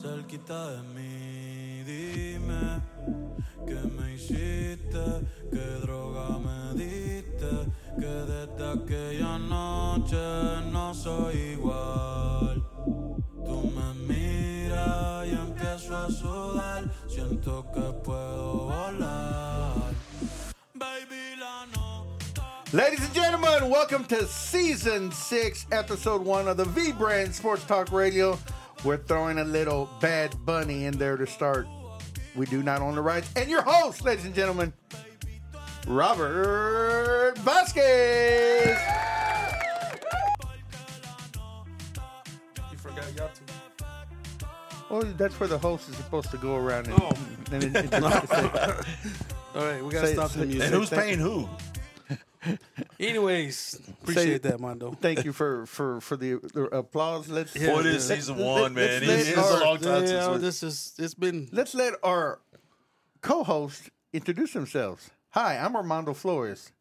Cerquita de mí, dime qué me hiciste, qué droga me diste, que desde aquella noche no soy igual. Tú me miras y empiezo a sudar, siento que puedo volar. Baby, la nota. Ladies and gentlemen, welcome to Season 6, Episode 1 of the V-Brand Sports Talk Radio. We're throwing a little Bad Bunny in there to start. We do not own the rights. And your host, ladies and gentlemen, Robert Vasquez. You forgot y'all two. Oh, that's where the host is supposed to go around and, Oh. and say, All right, we gotta Say- stop the say- music. And who's paying who? Anyways, appreciate that, Mondo. thank you for the applause. Let's Yeah, Boy, it is yeah. season one, man. let's It's let a our- long time Yeah, since we... this is it's been let's let our co-host introduce themselves. Hi, I'm Armando Flores.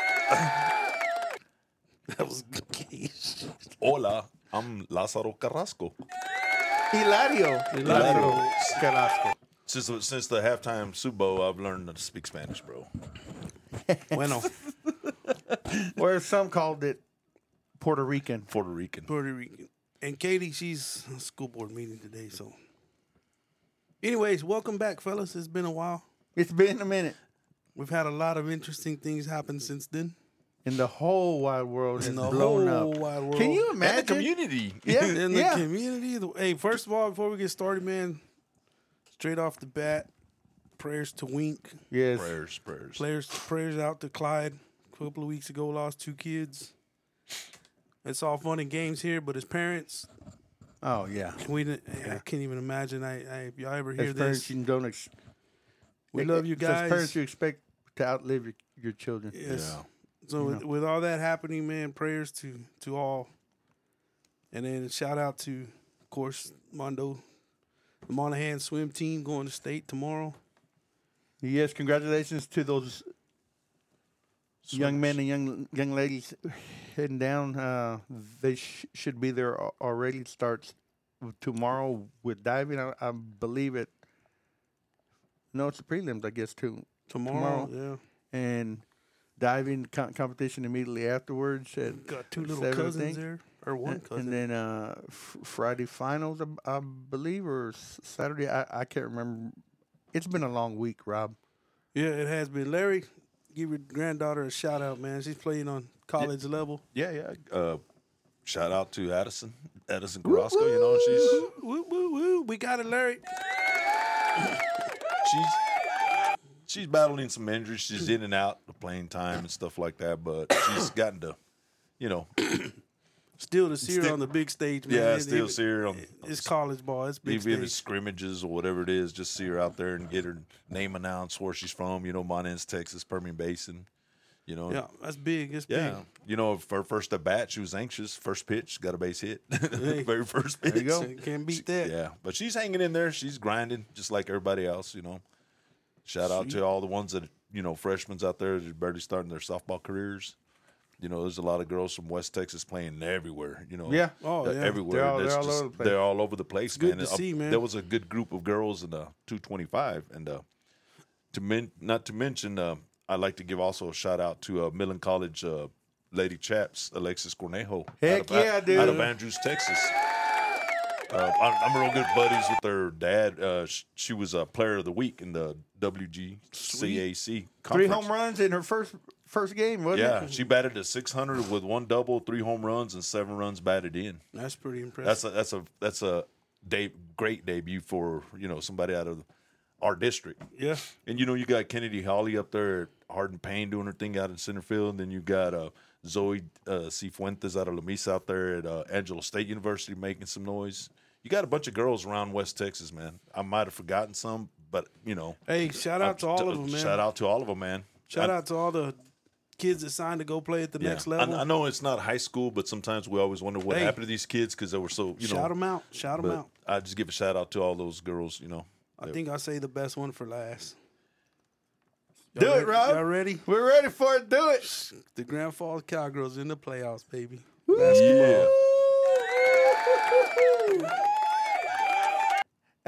that was good. Hola, I'm Lázaro Carrasco. Hilario Carrasco. Since the halftime Super Bowl, I've learned to speak Spanish, bro. Bueno, Or some called it Puerto Rican. Puerto Rican. Puerto Rican. And Katie, she's on school board meeting today, so. Anyways, welcome back, fellas. It's been a while. It's been a minute. We've had a lot of interesting things happen since then. And the whole wide world has In the blown whole up. wide world. Can you And imagine? the community. Yeah, In the yeah. community. Hey, first of all, before we get started, man, straight off the bat, prayers to Wink. Yes. Prayers. Prayers out to Clyde. A couple of weeks ago, lost 2 kids. It's all fun and games here, but as parents, Oh, yeah. I can't even imagine. If y'all ever hear As parents, this, you don't we love you As guys. parents, you expect to outlive your children. Yes. Yeah. So with all that happening, man, prayers to all. And then a shout out to, of course, Mondo, the Monahan swim team going to state tomorrow. Yes, congratulations to those young men and young ladies heading down. They should be there already. It starts tomorrow with diving. I believe it. No, it's the prelims, I guess, too. Tomorrow. Yeah. And diving competition immediately afterwards. At Got 2 little 7, I cousins think. there. Or one cousin. And then Friday finals, I believe, or Saturday. I can't remember. It's been a long week, Rob. Yeah, it has been. Larry, give your granddaughter a shout out, man. She's playing on college level. Yeah. Shout out to Addison Carrasco. You know, she's Woo, woo, woo. We got it, Larry. she's battling some injuries. She's in and out of playing time and stuff like that, but she's gotten to, you know, Still to see her Still- on the big stage, man. yeah, still see her on It's college ball. It's big even if it's stage. scrimmages or whatever it is, just see her out there and get her name announced, where she's from. You know, Montan's Texas, Permian Basin. You know, Yeah, that's big. It's yeah. big. You know, for her first at bat, she was anxious. First pitch, got a base hit. Very first pitch. you go. Can't beat that. Yeah, but she's hanging in there. She's grinding just like everybody else. You know, shout out to all the ones that freshmen out there that are barely starting their softball careers. You know, there's a lot of girls from West Texas playing everywhere. You know, Yeah. Oh, yeah. everywhere. They're all over the place. They're all over the place. good man. to see, man. There was a good group of girls in the 225, and not to mention, I'd like to give also a shout out to Millen College Lady Chaps, Alexis Cornejo. Heck yeah, dude. Out of Andrews, Texas. I'm real good buddies with her dad. She was a player of the week in the WGCAC 3 conference. home runs in her first game, wasn't Yeah, it? she batted a 600 with 1 double, 3 home runs, and 7 runs batted in. That's pretty impressive. That's a great debut for somebody out of our district. Yeah. And you got Kennedy Hawley up there at Hardin Payne doing her thing out in center field. And then you got Zoe Cifuentes out of La Mesa out there at Angelo State University making some noise. You got a bunch of girls around West Texas, man. I might have forgotten some, but Hey, shout out to all of them, man. Shout out to all of them, man. Shout out to all the kids that signed to go play at the next level. I know it's not high school, but sometimes we always wonder what happened to these kids because they were so Shout them out. Shout them But out. I just give a shout out to all those girls. I think I'll say the best one for last. Do Y'all it, ready- Rob. Y'all ready? We're ready for it. Do it. The Grand Falls Cowgirls in the playoffs, baby. Yeah.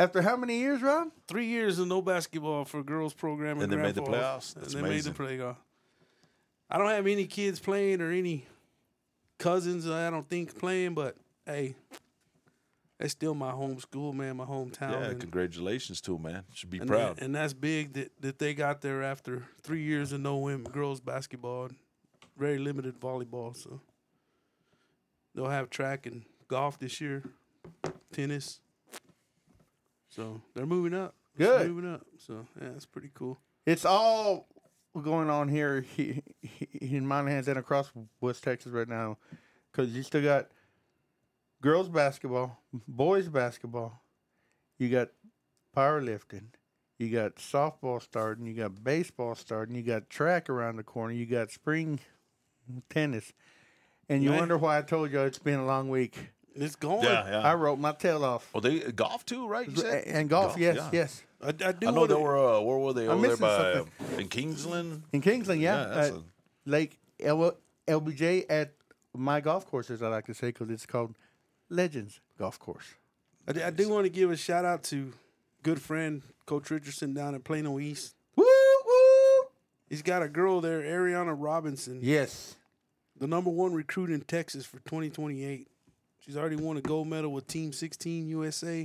After how many years, Rob? 3 years of no basketball for girls program in And they Grand made the Falls. playoffs? And That's they amazing. made the playoff. I don't have any kids playing or any cousins I don't think playing, but hey, that's still my home school, man, my hometown. Yeah, and, congratulations to them, man. Should be and proud. and that's big that they got there after 3 years of no women girls basketball, and very limited volleyball. So they'll have track and golf this year, tennis. So they're moving up. Good. Moving up. So yeah, it's pretty cool. It's all going on here in Monahans and across West Texas right now, because you still got girls basketball, boys basketball, you got powerlifting, you got softball starting, you got baseball starting, you got track around the corner, you got spring tennis, and you Man. wonder why I told you it's been a long week. It's going. Yeah. I wrote my tail off. Oh, they golf too, right? You said? And golf, yes, yeah. yes. I do I know want they to. were. Where were they? I'm Over there missing by something. in Kingsland. In Kingsland, yeah. that's Lake LBJ at my golf course, as I like to say, because it's called Legends Golf Course. I do want to give a shout out to good friend Coach Richardson down at Plano East. Woo, woo! He's got a girl there, Ariana Robinson, Yes. the #1 recruit in Texas for 2028. She's already won a gold medal with Team 16 USA.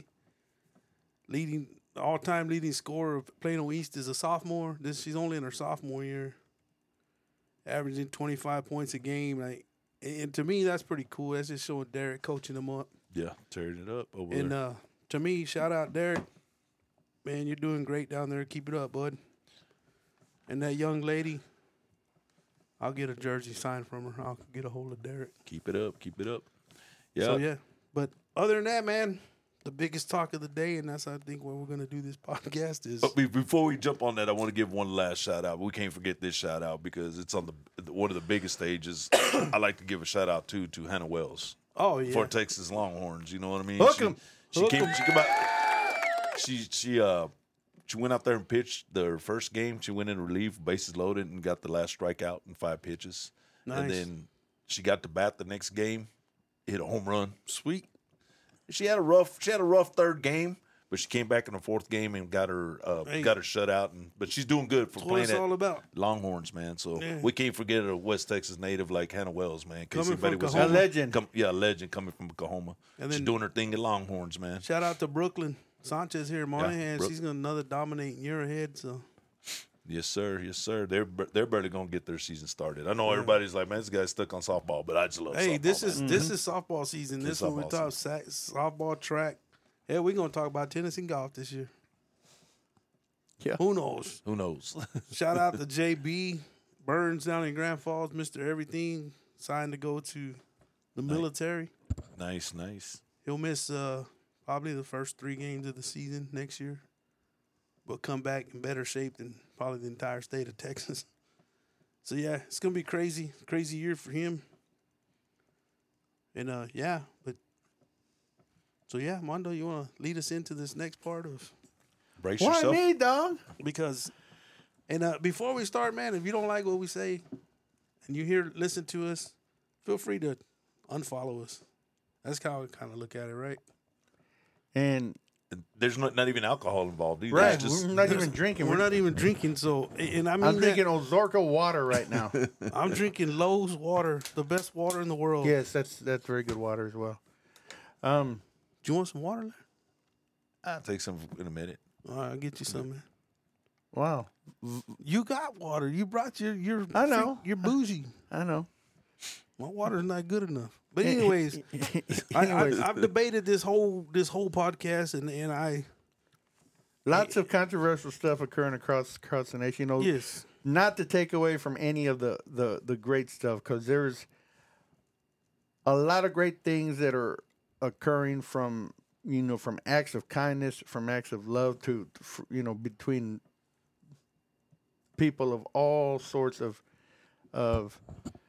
All-time leading scorer of Plano East is a sophomore. She's only in her sophomore year, averaging 25 points a game. And to me, that's pretty cool. That's just showing Derek coaching them up. Yeah, tearing it up over And there. to me, shout out Derek. Man, you're doing great down there. Keep it up, bud. And that young lady, I'll get a jersey signed from her. I'll get a hold of Derek. Keep it up. Keep it up. Yeah. So, yeah. But other than that, man, the biggest talk of the day, and that's, I think, what we're going to do this podcast is. But before we jump on that, I want to give one last shout out. We can't forget this shout out because it's on one of the biggest stages. I like to give a shout out to Hannah Wells Oh, yeah. for Texas Longhorns. You know what I mean? Hook 'em. She Hook came. 'em. She came out. She went out there and pitched their first game. She went in relief, bases loaded, and got the last strikeout in 5 pitches. Nice. And then she got to bat the next game, hit a home run. Sweet. She had a rough third game, but she came back in the fourth game and got her shutout. But she's doing good for That's what playing it's at all about. Longhorns, man. So Yeah. we can't forget a West Texas native like Hannah Wells, man. In case Coming from anybody was Coahoma. A legend. a legend coming from Coahoma. And She's then- doing her thing at Longhorns, man. Shout out to Brooklyn Sanchez here, Monahan. Brook- She's going to another dominating year ahead. So, Yes, sir. Yes, sir. They're barely gonna get their season started. I know everybody's like, man, this guy's stuck on softball, but I just love hey, softball. this man. is softball season. It's This one we softball talk softball, track. Yeah, we're going to talk about tennis and golf this year. Yeah. Who knows? Who knows? Shout out to JB Burns down in Grand Falls, Mr. Everything, signed to go to the military. nice. He'll miss probably the first 3 games of the season next year, but come back in better shape than probably the entire state of Texas. So, yeah, it's going to be crazy year for him. And, Mondo, you want to lead us into this next part of Brace Why yourself. me, dog? because before we start, man, if you don't like what we say and you listen to us, feel free to unfollow us. That's how I kind of look at it, right? And There's not even alcohol involved either. right, It's just we're not even drinking. We're not even drinking, so and I mean I'm drinking Ozorka water right now. I'm drinking Lowe's water, the best water in the world. Yes, that's very good water as well. Do you want some water? Larry? I'll take some in a minute. All right, I'll get you some, man. Wow, You got water. You brought your I know. You're bougie. I know. My water's not good enough. But anyways, I've debated this whole podcast, and I Lots of controversial stuff occurring across the nation. You know, yes. not to take away from any of the great stuff, because there's a lot of great things that are occurring from acts of kindness, from acts of love to between people of all sorts of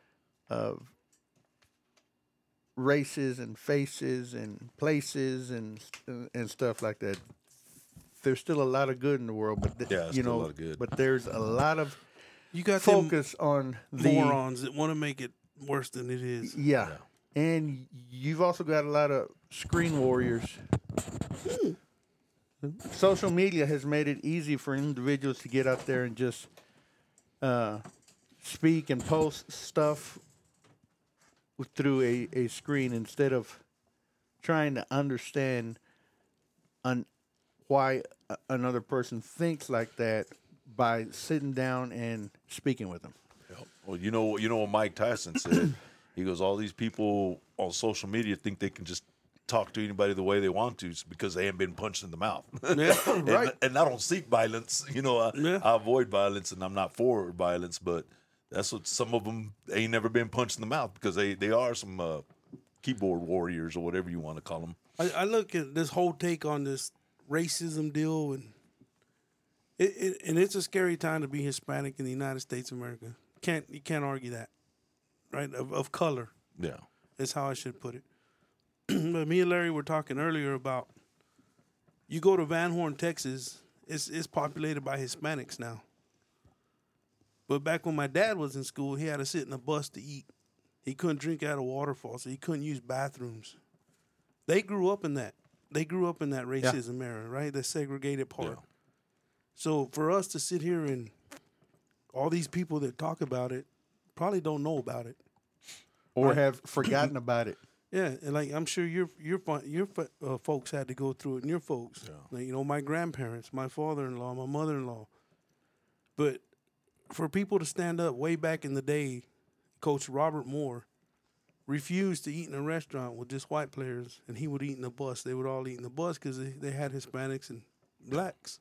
races and faces and places and stuff like that. There's still a lot of good in the world, but Yeah, still a lot of good. But there's a lot of You got them focus on the morons that want to make it worse than it is. Yeah. And you've also got a lot of screen warriors social media has made it easy for individuals to get out there and just speak and post stuff through a screen instead of trying to understand why another person thinks like that by sitting down and speaking with them. Well, you know what Mike Tyson said. He goes, all these people on social media think they can just talk to anybody the way they want to because they ain't been punched in the mouth. Yeah, right. And I don't seek violence. Yeah. I avoid violence, and I'm not for violence. But that's what some of them ain't never been punched in the mouth because they are some keyboard warriors or whatever you want to call them. I look at this whole take on this racism deal, and it's a scary time to be Hispanic in the United States of America. You can't argue that, right? Of color. Yeah. Is how I should put it. But me and Larry were talking earlier about you go to Van Horn, Texas, it's populated by Hispanics now. But back when my dad was in school, he had to sit in a bus to eat. He couldn't drink out of waterfalls, so he couldn't use bathrooms. They grew up in that. They grew up in that racism era, right? The segregated part. Yeah. So for us to sit here and all these people that talk about it probably don't know about it. Or have forgotten about it. Yeah, and like I'm sure your folks had to go through it, and your folks, like, my grandparents, my father-in-law, my mother-in-law. But for people to stand up way back in the day, Coach Robert Moore refused to eat in a restaurant with just white players, and he would eat in the bus. They would all eat in the bus because they had Hispanics and blacks.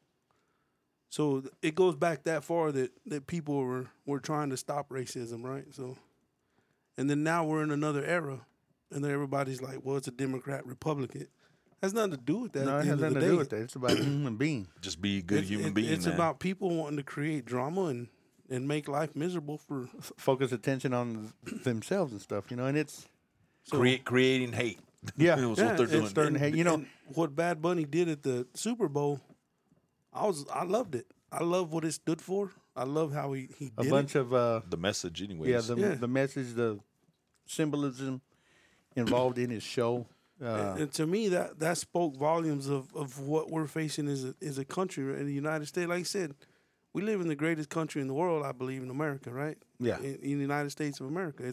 So it goes back that far that people were trying to stop racism, right? So, and then now we're in another era. And then everybody's like, well, it's a Democrat, Republican. Has nothing to do with that. No, it has nothing to do with that. It's about human being. Just be a good human being, It's man. about people wanting to create drama and make life miserable for... Focus attention on themselves and stuff, and it's... Creating hate. Yeah. That's what they're doing. It's starting to hate. And what Bad Bunny did at the Super Bowl, I loved it. I love what it stood for. I love how he did a bunch of... The message, anyways. the message, the symbolism involved in his show. And to me, that spoke volumes of what we're facing as a country in the United States. Like I said, we live in the greatest country in the world, I believe, in America, right? Yeah. In the United States of America.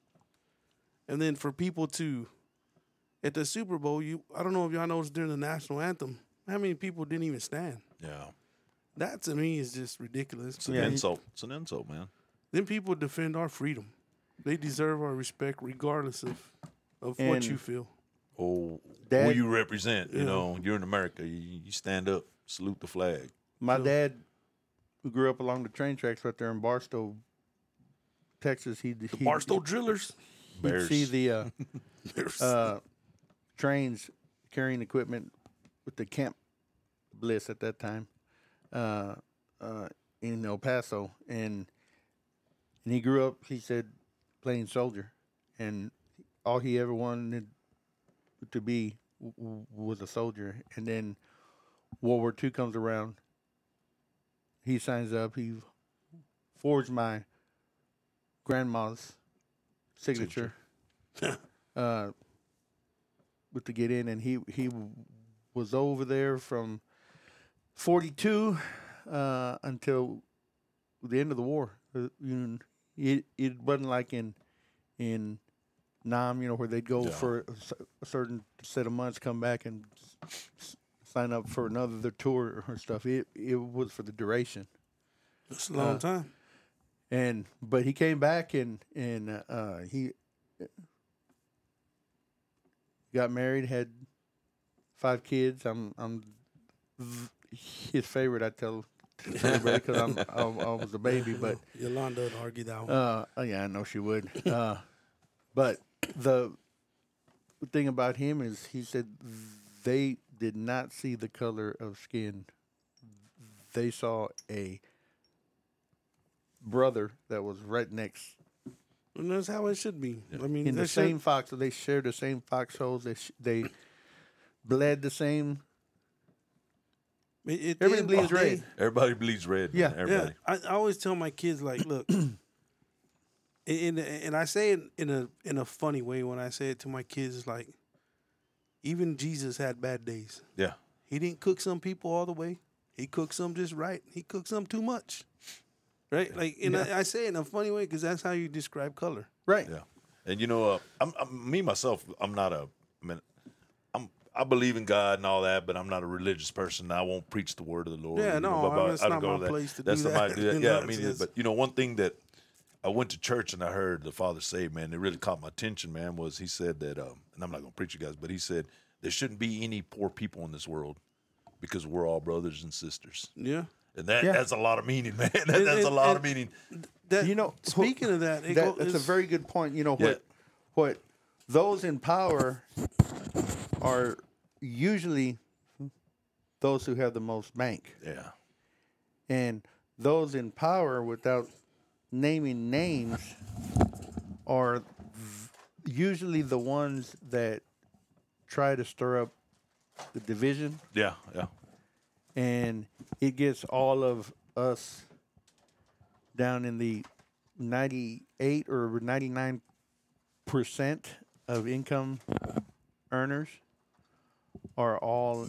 And then for people to, at the Super Bowl, I don't know if y'all noticed during the national anthem, how many people didn't even stand? Yeah. That, to me, is just ridiculous. It's an insult. It's an insult, man. Then people defend our freedom. They deserve our respect regardless of what And- you feel. Oh, Dad- who you represent, you're in America. You stand up, salute the flag. My dad, who grew up along the train tracks right there in Barstow, Texas, he Barstow Drillers. he'd Bears. see the trains carrying equipment with the Camp Bliss at that time in El Paso, and he grew up, he said, playing soldier, and all he ever wanted to be was a soldier. And then World War II comes around, he signs up, he forged my grandma's signature with to get in, and he was over there from 42 until the end of the war. It wasn't like in Nam, where they'd go for a certain set of months, come back and sign up for another tour or stuff. It was for the duration. It's a long time. But he came back and he got married, had 5 kids. I'm his favorite. I tell everybody because I was a baby, but Yolanda would argue that one. yeah, I know she would. But the thing about him is, he said they did not see the color of skin. They saw a brother that was right next. And that's how it should be. I mean, In the same foxhole, they shared the same foxholes. They bled the same. Everybody bleeds red. Everybody bleeds red. Yeah. Man. Everybody. I always tell my kids, like, look, and I say it in a funny way when I say it to my kids. It's like, even Jesus had bad days. Yeah. He didn't cook some people all the way. He cooked some just right. He cooked some too much. Right? Like, and I say it in a funny way because that's how you describe color. Right. Yeah, and you know, I'm me myself. I'm not a. I mean, I believe in God and all that, but I'm not a religious person. I won't preach the word of the Lord. Yeah, you know, no, but that's I not go my to that. place to That's do not my that. do that. You Yeah, know, I mean, it's- but you know, one thing that I went to church and I heard the Father say, man, that really caught my attention, man, was he said that, and I'm not going to preach you guys, but he said there shouldn't be any poor people in this world because we're all brothers and sisters. Yeah. And that Yeah. that's a lot of meaning, man. That's a lot of meaning. That, You know, speaking of that, That's a very good point. You know what those in power are usually those who have the most bank, Yeah. and those in power, without naming names, are usually the ones that try to stir up the division, Yeah. Yeah. and it gets all of us down in the 98 or 99% of income earners are all.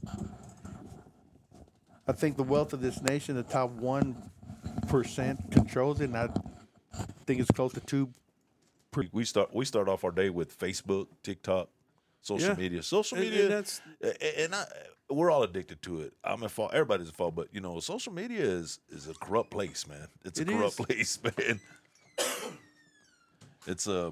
I think the wealth of this nation, the top 1% controls it, and I think it's close to 2. We start off our day with Facebook, TikTok, social Yeah. media. Social And- media, and that's- we're all addicted to it. I'm at fault. Everybody's at fault, but you know, social media is a corrupt place, man. It's a It corrupt is. place, man. It's a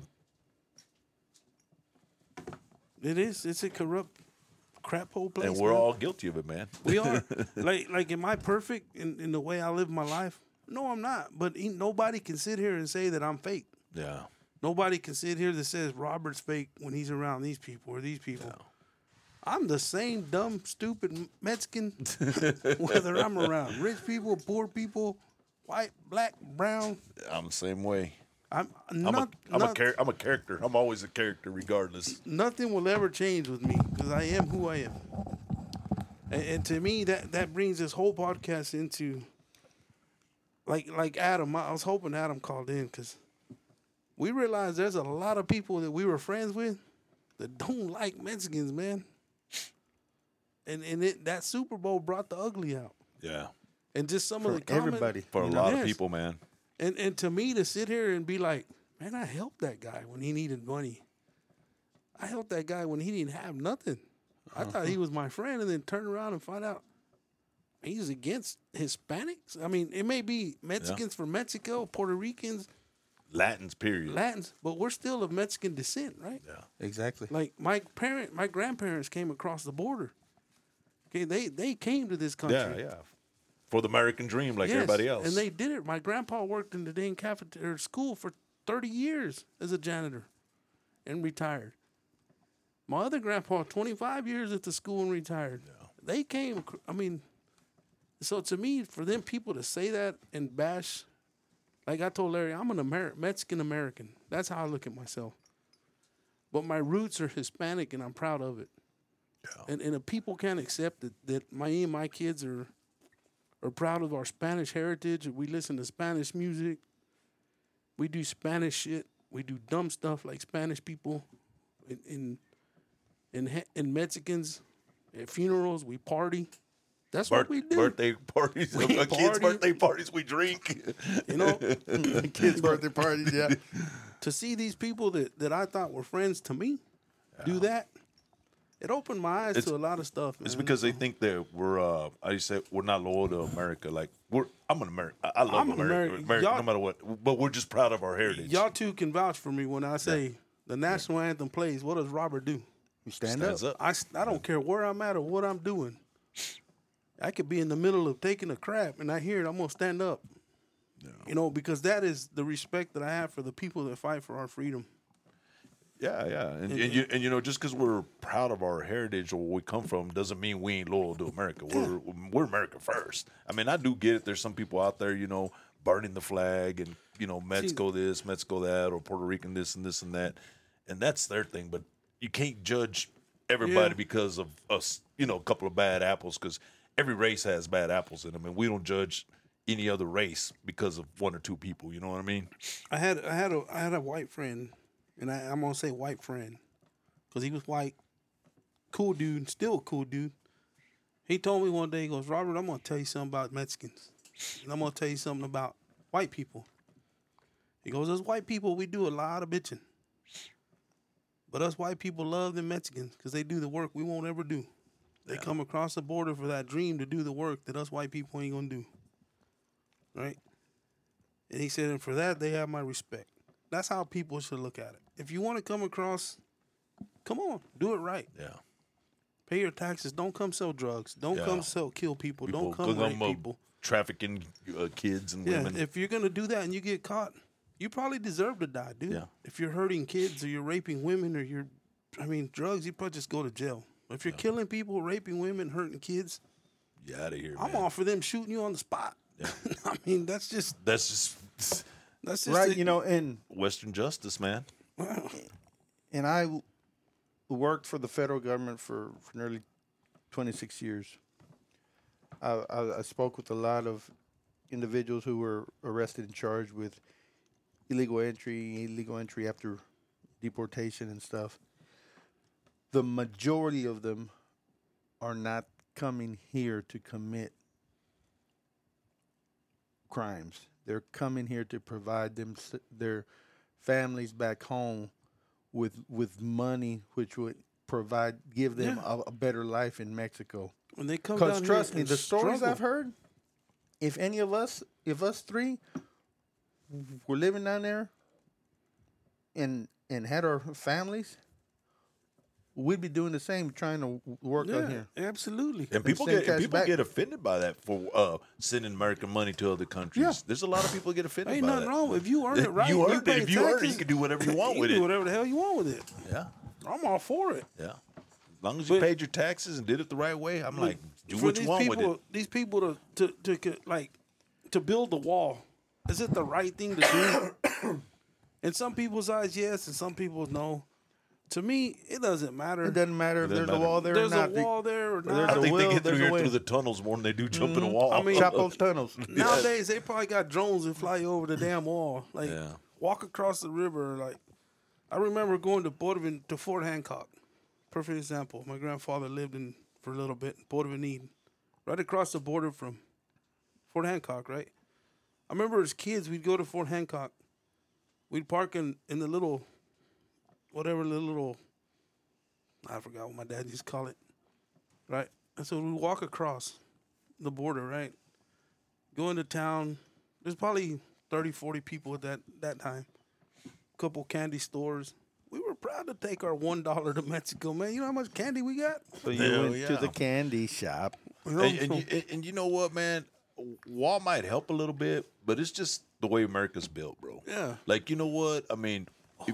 It is. It's a corrupt crap hole place. and we're man. all guilty of it, man. We are. like, am I perfect in the way I live my life? No, I'm not. But nobody can sit here and say that I'm fake. Yeah. Nobody can sit here that says Robert's fake when he's around these people or these people. I'm the same dumb, stupid Mexican, whether I'm around rich people, poor people, white, black, brown. I'm the same way. I'm I'm not. a character. I'm always a character, regardless. Nothing will ever change with me because I am who I am. And to me, that brings this whole podcast into like Adam. I was hoping Adam called in because we realized there's a lot of people that we were friends with that don't like Mexicans, man. And that Super Bowl brought the ugly out, Yeah. and just some For of the comment- everybody. For a You lot Yes. of people, man. And to me, to sit here and be like, man, I helped that guy when he needed money. I helped that guy when he didn't have nothing. I thought he was my friend, and then turn around and find out he's against Hispanics. I mean, it may be Mexicans from Mexico, Puerto Ricans, Latins, period. Latins, but we're still of Mexican descent, right? Yeah. Exactly. Like my grandparents came across the border. Okay, they came to this country. Yeah, yeah. For the American dream, like Yes, everybody else. and they did it. My grandpa worked in the dang cafeteria school for 30 years as a janitor and retired. My other grandpa, 25 years at the school and retired. They came, I mean, so to me, for them people to say that and bash, like I told Larry, I'm an Mexican American. That's how I look at myself. But my roots are Hispanic, and I'm proud of it. Yeah. And if people can't accept that my kids are proud of our Spanish heritage. We listen to Spanish music. We do Spanish shit. We do dumb stuff like Spanish people. In Mexicans, at funerals, we party. That's what we do. Birthday parties, We kids' party. birthday parties, we drink. You know, Kids' birthday parties, yeah. to see these people that I thought were friends to me do that, it opened my eyes to a lot of stuff. It's man. because they think that we're, I say, we're not loyal to America. Like I'm an American. I love I'm America, American. no matter what. But we're just proud of our heritage. Y'all two can vouch for me when I say the national anthem plays. What does Robert do? You stand Stands up. up. I don't care where I'm at or what I'm doing. I could be in the middle of taking a crap and I hear it, I'm going to stand up. You know, because that is the respect that I have for the people that fight for our freedom. Yeah, yeah, and you know, just because we're proud of our heritage or where we come from doesn't mean we ain't loyal to America. We're America first. I mean, I do get it. There's some people out there, you know, burning the flag and you know, Mexico this, Mexico that, or Puerto Rican this and this and that, and that's their thing. But you can't judge everybody because of us, you know, a couple of bad apples. Because every race has bad apples in them, and we don't judge any other race because of one or two people. You know what I mean? I had a white friend, and I'm gonna say white friend, because he was white, cool dude, still a cool dude. He told me one day, he goes, Robert, I'm going to tell you something about Mexicans. And I'm going to tell you something about white people. He goes, us white people, we do a lot of bitching. But us white people love the Mexicans because they do the work we won't ever do. They come across the border for that dream to do the work that us white people ain't going to do. Right? And he said, and for that, they have my respect. That's how people should look at it. If you want to come across, come on, do it right. Yeah. Pay your taxes. Don't come sell drugs. Don't come kill people. Don't People come rape people. Trafficking kids and Yeah, women. if you're going to do that and you get caught, you probably deserve to die, dude. Yeah. If you're hurting kids or you're raping women or drugs, you probably just go to jail. If you're killing people, raping women, hurting kids, Get out of here, I'm man. all for them shooting you on the spot. Yeah. I mean, that's just Right, it. you know, and Western justice, man. I worked for the federal government for nearly 26 years. I spoke with a lot of individuals who were arrested and charged with illegal entry after deportation and stuff. The majority of them are not coming here to commit crimes. They're coming here to provide their families back home with money, which would give them a better life in Mexico. When they come down Because trust me, and the stories struggle. I've heard, if us three were living down there and had our families, we'd be doing the same, trying to work out here. Absolutely. And people send cash back. get offended by that for sending American money to other countries. Yeah. There's a lot of people get offended Ain't by nothing that. wrong. If you earn it right, You earned pay it. If you earned it, taxes, you can do whatever you want you with can do it. whatever the hell you want with it. Yeah, I'm all for it. yeah. As long as you But- paid your taxes and did it the right way, I'm like, do For what these you want people, with it. these people to build the wall, is it the right thing to do? In some people's eyes, yes, and some people's no. To me, it doesn't matter. It doesn't matter if doesn't there's a matter. wall there There's or not. a wall there or there's not. I a think will, they get through there's a here way. through the tunnels more than they do jumping a wall. I mean- Chop those tunnels. Nowadays, they probably got drones that fly over the damn wall. Like, Yeah. walk across the river. Like, I remember going to Fort Hancock. Perfect example. My grandfather lived for a little bit in Port Eden, right across the border from Fort Hancock, right? I remember as kids, we'd go to Fort Hancock. We'd park in the little, I forgot what my dad used to call it, right? And so we walk across the border, right? Go into town. There's probably 30, 40 people at that time. Couple candy stores. We were proud to take our $1 to Mexico, man. You know how much candy we got? So you Hell went to yeah. the candy shop. You know, And you know what, man? Wall might help a little bit, but it's just the way America's built, bro. Yeah. Like, you know what? I mean, if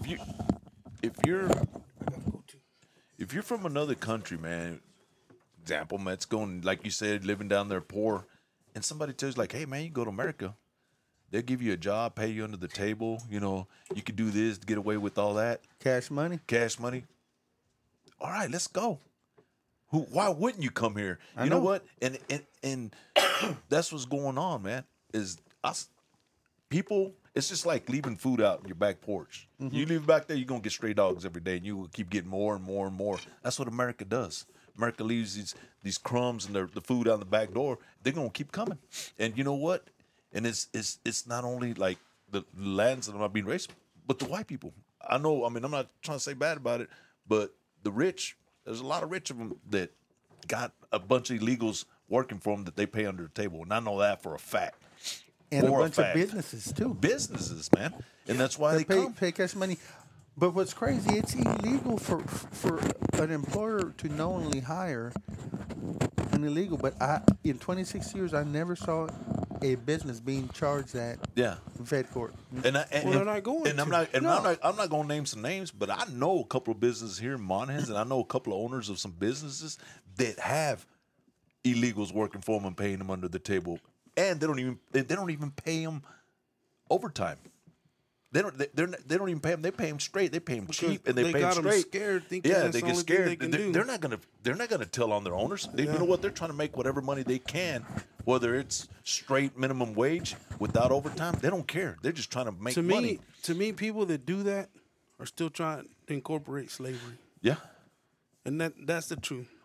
you're from another country, man, example, Mexico, and like you said, living down there poor, and somebody tells you like, hey man, you go to America, they'll give you a job, pay you under the table, you know, you could do this to get away with all that. Cash money. Cash money. All right, let's go. Why wouldn't you come here? You know know. what? And that's what's going on, man. Is us people, it's just like leaving food out in your back porch. You leave it back there, you're gonna get stray dogs every day, and you will keep getting more and more and more. That's what America does. America leaves these crumbs and the food out the back door. They're gonna keep coming. And you know what? And it's not only like the lands that are not being racist, but the white people. I know. I mean, I'm not trying to say bad about it, but the rich, there's a lot of rich of them that got a bunch of illegals working for them that they pay under the table, and I know that for a fact. And a For bunch of fact. businesses too. Businesses, man, and that's why they come. pay cash money. But what's crazy, it's illegal for an employer to knowingly hire an illegal. But in 26 years, I never saw a business being charged that Yeah. in Fed court. And they're not going and I'm to. not and No. I'm not going to name some names, but I know a couple of businesses here in Monahans, and I know a couple of owners of some businesses that have illegals working for them and paying them under the table, and they don't even pay them overtime. They don't even pay them. They pay them straight. They pay them cheap, and they pay got them 'em straight. scared, thinking yeah, that's they the get only thing scared. they can do. They're not gonna tell on their owners. You know what? They're trying to make whatever money they can, whether it's straight minimum wage without overtime. They don't care. They're just trying to make money. To me, people that do that are still trying to incorporate slavery, Yeah. and that's the truth.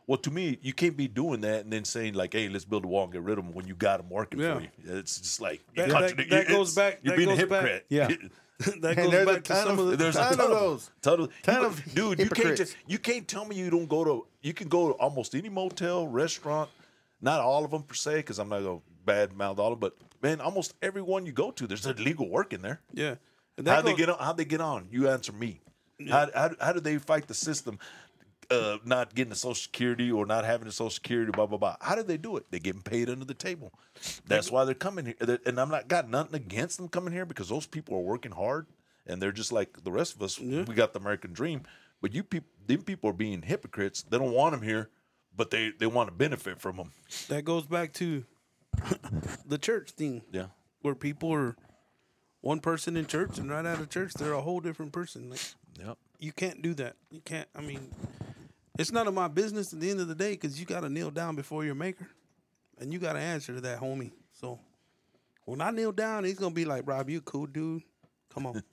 Well, to me, you can't be doing that and then saying like, "Hey, let's build a wall and get rid of them" when you got them working Yeah. for you. It's just like That goes back. You're that being a goes back- hypocrite. Yeah. That And goes there's a back to ton some of the. There's ton a of ton those. Ton of dude. You can't hypocrites. you can't tell me you don't go to. You can go to almost any motel, restaurant. Not all of them per se, because I'm not gonna bad mouth all of them. But man, almost everyone you go to, there's illegal work in there. Yeah. And that How they goes- get on? How they get on? You answer me. How do they fight the system? Not getting the Social Security or not having the Social Security, blah blah blah. How do they do it? They're getting paid under the table. That's why they're coming here. And I'm not got nothing against them coming here because those people are working hard and they're just like the rest of us. Yeah. We got the American dream, but them people are being hypocrites. They don't want them here, but they want to benefit from them. that goes back to the church thing, Yeah, where people are one person in church and right out of church they're a whole different person. Like, yeah. you can't do that. You can't. I mean, it's none of my business at the end of the day because you got to kneel down before your maker, and you got to answer to that, homie. So when I kneel down, he's gonna be like, "Rob, you a cool dude. Come on."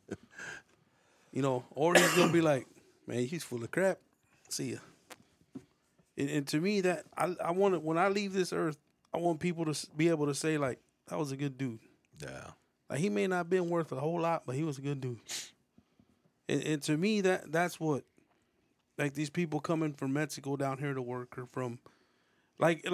Or he's gonna be like, "Man, he's full of crap. See ya." And to me, that I want it when I leave this earth, I want people to be able to say like, "That was a good dude." Yeah. Like he may not have been worth a whole lot, but he was a good dude. And to me, that's what, like these people coming from Mexico down here to work or from, like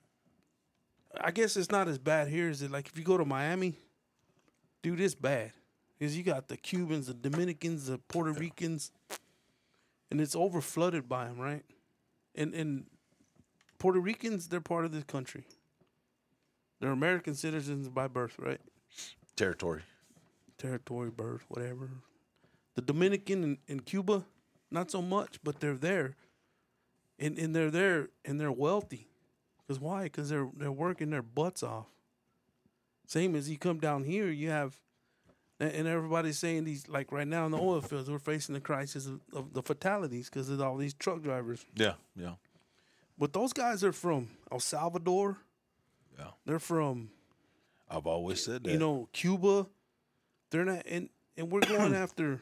I guess it's not as bad here as it like if you go to Miami, dude, it's bad because you got the Cubans, the Dominicans, the Puerto Ricans, and it's over flooded by them, right? And Puerto Ricans, they're part of this country. They're American citizens by birth, right? Territory. Territory, birth, whatever. The Dominican and Cuba, not so much, but they're there. And they're there and they're wealthy. Because why? Because they're working their butts off. Same as you come down here, you have, and everybody's saying these, like right now in the oil fields, we're facing the crisis of the fatalities because of all these truck drivers. Yeah, yeah, But those guys are from El Salvador. yeah. They're from I've always said that. Cuba. They're not, and we're going after,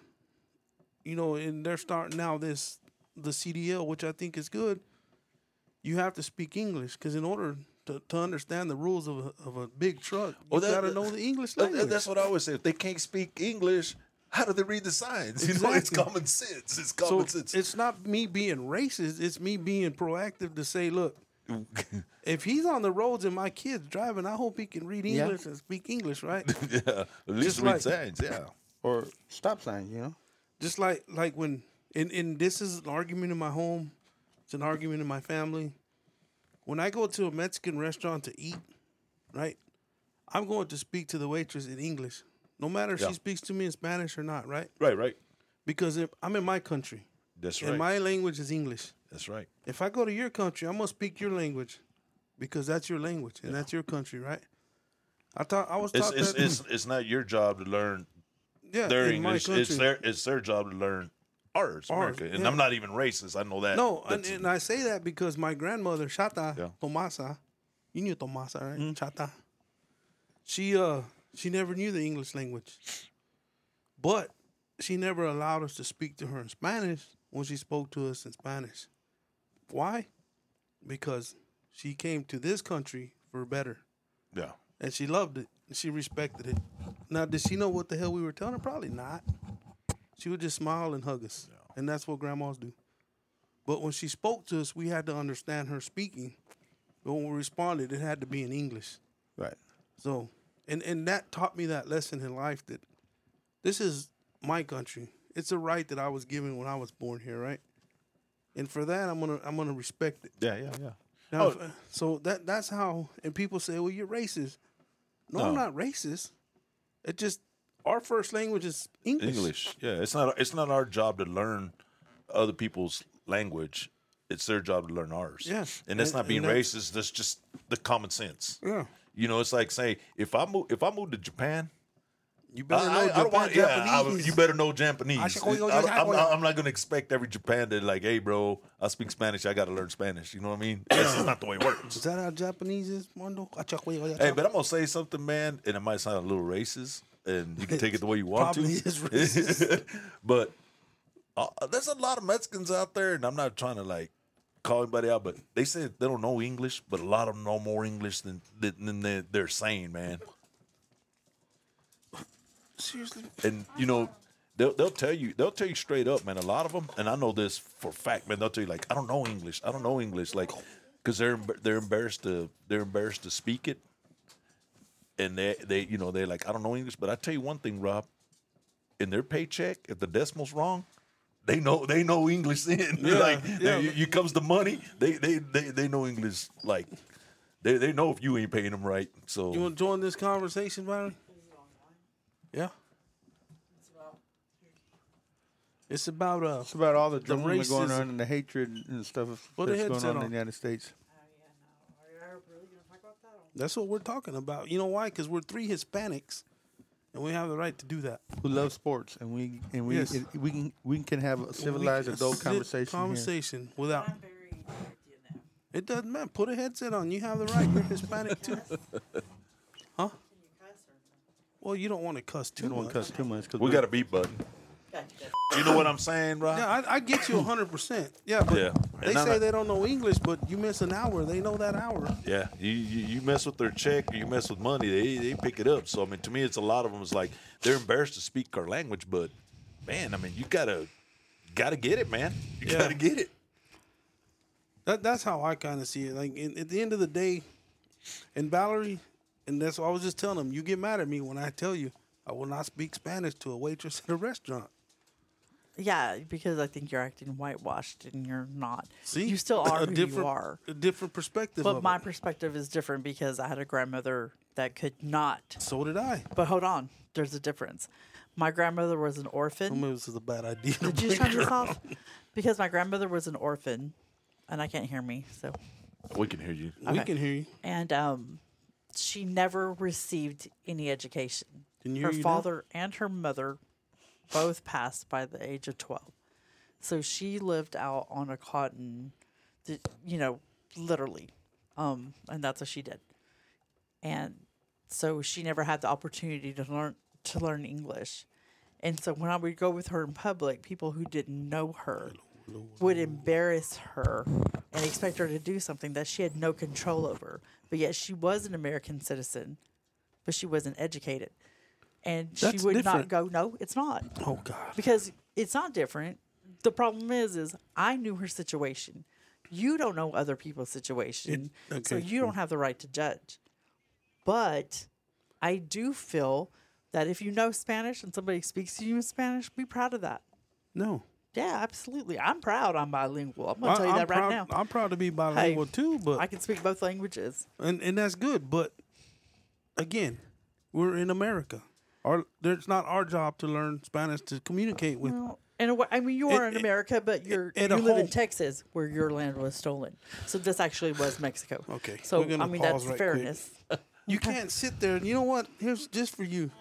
and they're starting now the CDL, which I think is good. You have to speak English because in order to understand the rules of a big truck, you got to know the English language. That's what I always say. If they can't speak English, how do they read the signs? You know, it's Exactly. common sense. It's common sense. It's not me being racist. It's me being proactive to say, look, if he's on the roads and my kid's driving, I hope he can read Yeah. English and speak English, right? Yeah, at least Just read like- signs. Yeah, Or stop signs. Just like when, and this is an argument in my home. It's an argument in my family. When I go to a Mexican restaurant to eat, right, I'm going to speak to the waitress in English, no matter if Yeah. she speaks to me in Spanish or not, right? right. Because if I'm in my country, That's and right. my language is English. That's right. If I go to your country, I'm gonna speak your language, because that's your language and that's your country, right? I was taught that. It's not your job to learn yeah, their in my English. country. It's their job to learn ours, America. And yeah. I'm not even racist. I know that. No, That's- and I say that because my grandmother, Chata Yeah. Tomasa, you knew Tomasa, right? Mm-hmm. Chata. She never knew the English language, but she never allowed us to speak to her in Spanish when she spoke to us in Spanish. Why? Because she came to this country for better, yeah. and she loved it, and she respected it. Now, did she know what the hell we were telling her? Probably not. She would just smile and hug us, and that's what grandmas do. But when she spoke to us, we had to understand her speaking. But when we responded, it had to be in English. Right. So, and that taught me that lesson in life that this is my country. It's a right that I was given when I was born here, right? And for that, I'm gonna respect it. Yeah. Now, Oh. so that's how. And people say, "Well, you're racist." No, I'm not racist. It just our first language is English. English. Yeah. It's not our job to learn other people's language. It's their job to learn ours. Yeah. And that's And- not being and that's- racist. That's just the common sense. Yeah. You know, it's like saying if I move to Japan, You better know I don't want. Japanese. You better know Japanese. I I'm not going to expect every Japan to like, hey, bro, I speak Spanish. I got to learn Spanish. You know what I mean? That's just not the way it works. Is that how Japanese is, Mondo? Hey, but I'm gonna say something, man, and it might sound a little racist, and you can take it the way you want Probably to. is racist. But there's a lot of Mexicans out there, and I'm not trying to like call anybody out, but they say they don't know English, but a lot of them know more English than they're saying, man. Seriously. And they'll tell you straight up, man. A lot of them, and I know this for a fact, man. They'll tell you like, I don't know English, like, because they're embarrassed to speak it, and they're like, I don't know English. But I tell you one thing, Rob, in their paycheck, if the decimal's wrong, they know English. Then you comes the money, they know English. Like they know if you ain't paying them right. So You want to join this conversation, Byron? Yeah. It's about It's about all the drama going racism. on and the hatred and stuff Put a that's going headset on in on. the United States. That's what we're talking about. You know why? Because we're 3 Hispanics, and we have the right to do that. Who love sports, and we Yes. we can have a civilized adult conversation here. without. I'm very with you now. It doesn't matter. Put a headset on. You have the right. You're Hispanic too. Huh? Can you cuss or no? Well, you don't want to cuss too We don't want much. to cuss too much. 'Cause we got a beat button. Gotcha. You know what I'm saying, Rob? Yeah, I get you 100%. Yeah, but Yeah. they And I'm say not- they don't know English, but you miss an hour. They know that hour. Yeah, you mess with their check or you mess with money, they pick it up. So I mean, to me, it's a lot of them. It's like they're embarrassed to speak our language, but man, I mean, you gotta get it, man. You Yeah. gotta get it. That's how I kind of see it. Like at the end of the day, and Valerie, and that's what I was just telling them. You get mad at me when I tell you I will not speak Spanish to a waitress at a restaurant. Yeah, because I think you're acting whitewashed and you're not. See, You still are a who different, you are. a different perspective. But of my it. perspective is different because I had a grandmother that could not. So did I. But hold on, there's a difference. My grandmother was an orphan. Maybe this is a bad idea. to Did you bring turn her this up. off? Because my grandmother was an orphan, and I can't hear me. So, We can hear you. We Okay. can hear you. and she never received any education. Can you Her hear you now? father and her mother both passed by the age of 12. So she lived out on a cotton, literally. And that's what she did. And so she never had the opportunity to learn English. And so when I would go with her in public, people who didn't know her would embarrass her and expect her to do something that she had no control over. But yet she was an American citizen, but she wasn't educated. And That's she would different. not go, no, it's not. Oh God. Because it's not different. The problem is I knew her situation. You don't know other people's situation. So okay. you don't have the right to judge. But I do feel that if you know Spanish and somebody speaks to you in Spanish, be proud of that. No. Yeah, absolutely. I'm proud I'm bilingual. I'm going to tell you I'm that right proud, now. I'm proud to be bilingual too, but I can speak both languages. and that's good. But again, we're in America. It's not our job to learn Spanish to communicate with. Well, in a way, I mean, you are in It- America, but you at a live in home. Texas, where your land was stolen. So this actually was Mexico. Okay, So we're gonna I mean, pause that's right quick. fairness. You can't sit there. And you know what? Here's just for you.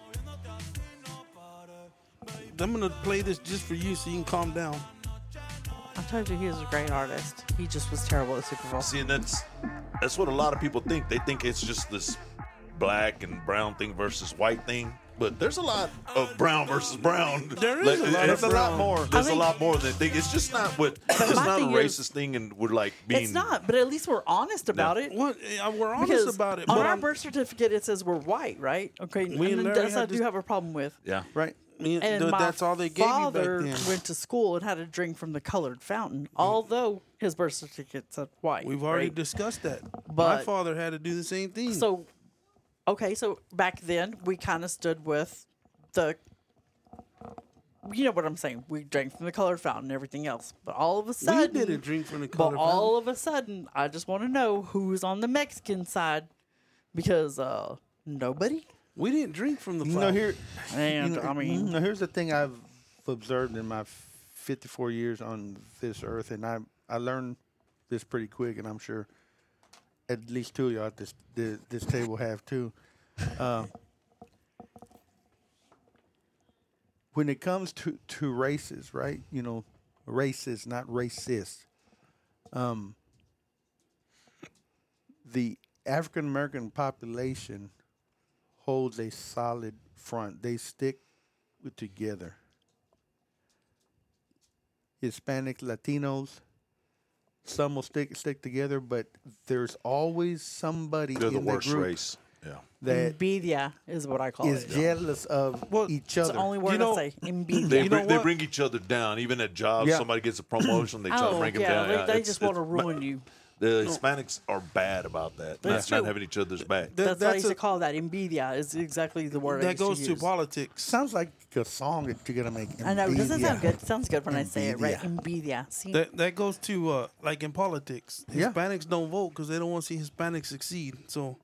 I'm gonna play this just for you, so you can calm down. I told you he was a great artist. He just was terrible at Super Bowl. See, and that's what a lot of people think. They think it's just this black and brown thing versus white thing. But there's a lot of brown versus brown. There is a lot of There's a lot brown. more. There's a think- lot more than they think. It's just not what. It's my not a thing is- racist thing, and we're like being. It's not, but at least we're honest about it. What? We're honest Because about it. on But our birth certificate, it says we're white, right? Okay, Me and and then Larry that's had I do this- have a problem with. Yeah. Right. And my that's all they gave you father back then. went to school and had to drink from the colored fountain, although his birth certificate said white. We've already right? discussed that. My But- father had to do the same thing. So, okay, so back then we kind of stood with the, you know what I'm saying? We drank from the colored fountain and everything else. But all of a we sudden, didn't drink from the but color. all of a sudden, I just want to know who's on the Mexican side because nobody. We didn't drink from the You know, fountain. here, And I mean, now here's the thing I've observed in my 54 years on this earth, and I learned this pretty quick, and I'm sure at least two of y'all at this table have too. When it comes to races, right? You know, races, not racist. The African American population holds a solid front. They stick together. Hispanic, Latinos, some will stick together, but there's always somebody They're the in the worst group race. Yeah. that Envidia is what I call is it. jealous of Well, each It's other. the only word know, I say. Envidia. They, You know they what? bring each other down. Even at jobs, Yeah. somebody gets a promotion, they try to Oh, bring them yeah, down. Yeah, they it's- just want to it's- ruin you. The Hispanics are bad about that. That's Not true. having each other's back. That's what I used a- to call that. Envidia is exactly the word I that used goes to use. politics. Sounds like a song that you're gonna make. I know. Doesn't Envidia. sound good. Sounds good when I say it, right? Envidia. Envidia. See, That goes to like in politics. Yeah. Hispanics don't vote because they don't want to see Hispanics succeed. So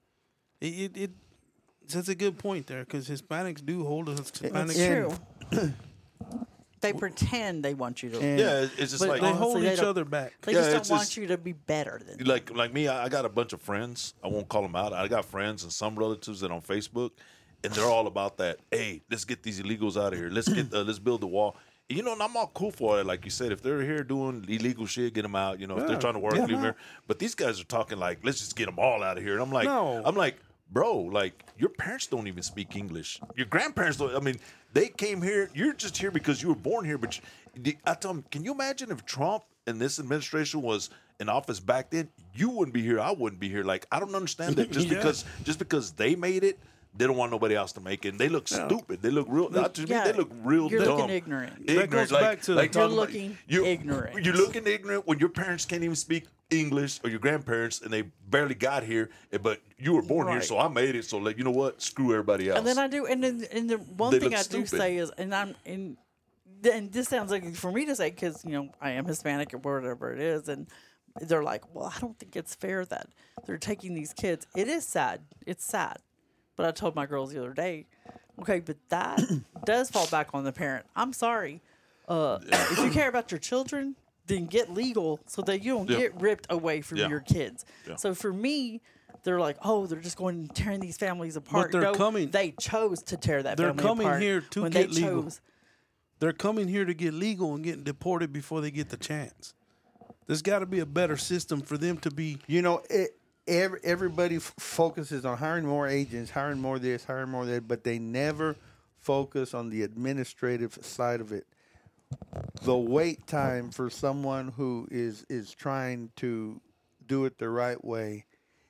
that's a good point there because Hispanics do hold us Hispanics. it's true. They pretend they want you to. And- Yeah, it's just But like They honestly, hold they each don't- other back. They Yeah, just it's don't want just- you to be better than them. like me. I got a bunch of friends. I won't call them out. I got friends and some relatives that on Facebook, and they're all about that. Hey, let's get these illegals out of here. Let's build the wall. You know, and I'm all cool for it. Like you said, if they're here doing illegal shit, get them out. You know, if they're Yeah. trying to work, Yeah. leave them here. But these guys are talking like, let's just get them all out of here. And I'm like, No. bro, like your parents don't even speak English. Your grandparents don't. I mean, they came here. You're just here because you were born here. But I tell them, can you imagine if Trump and this administration was in office back then? You wouldn't be here. I wouldn't be here. Like I don't understand that. Yeah. Just because they made it, they don't want nobody else to make it. And they look stupid. They look real. To me, they look real you're dumb. looking ignorant. That goes back to- You're talking about- looking ignorant. You're looking ignorant when your parents can't even speak English, or your grandparents, and they barely got here. But you were born here, Right. so I made it. So like, you know what? Screw everybody else. And then I do, and then and the one They thing look I do stupid. say is, and this sounds like for me to say because I am Hispanic or whatever it is, and they're like, well, I don't think it's fair that they're taking these kids. It is sad. It's sad, but I told my girls the other day, okay, but that does fall back on the parent. I'm sorry. If you care about your children, then get legal so that you don't Yeah. get ripped away from Yeah. your kids. Yeah. So for me, they're like, oh, they're just going and tearing these families apart. they're No, coming- They chose to tear that They're family coming apart here to when get they legal. chose. They're coming here to get legal and getting deported before they get the chance. There's got to be a better system for them to be. Everybody focuses on hiring more agents, hiring more this, hiring more that, but they never focus on the administrative side of it. The wait time for someone who is trying to do it the right way.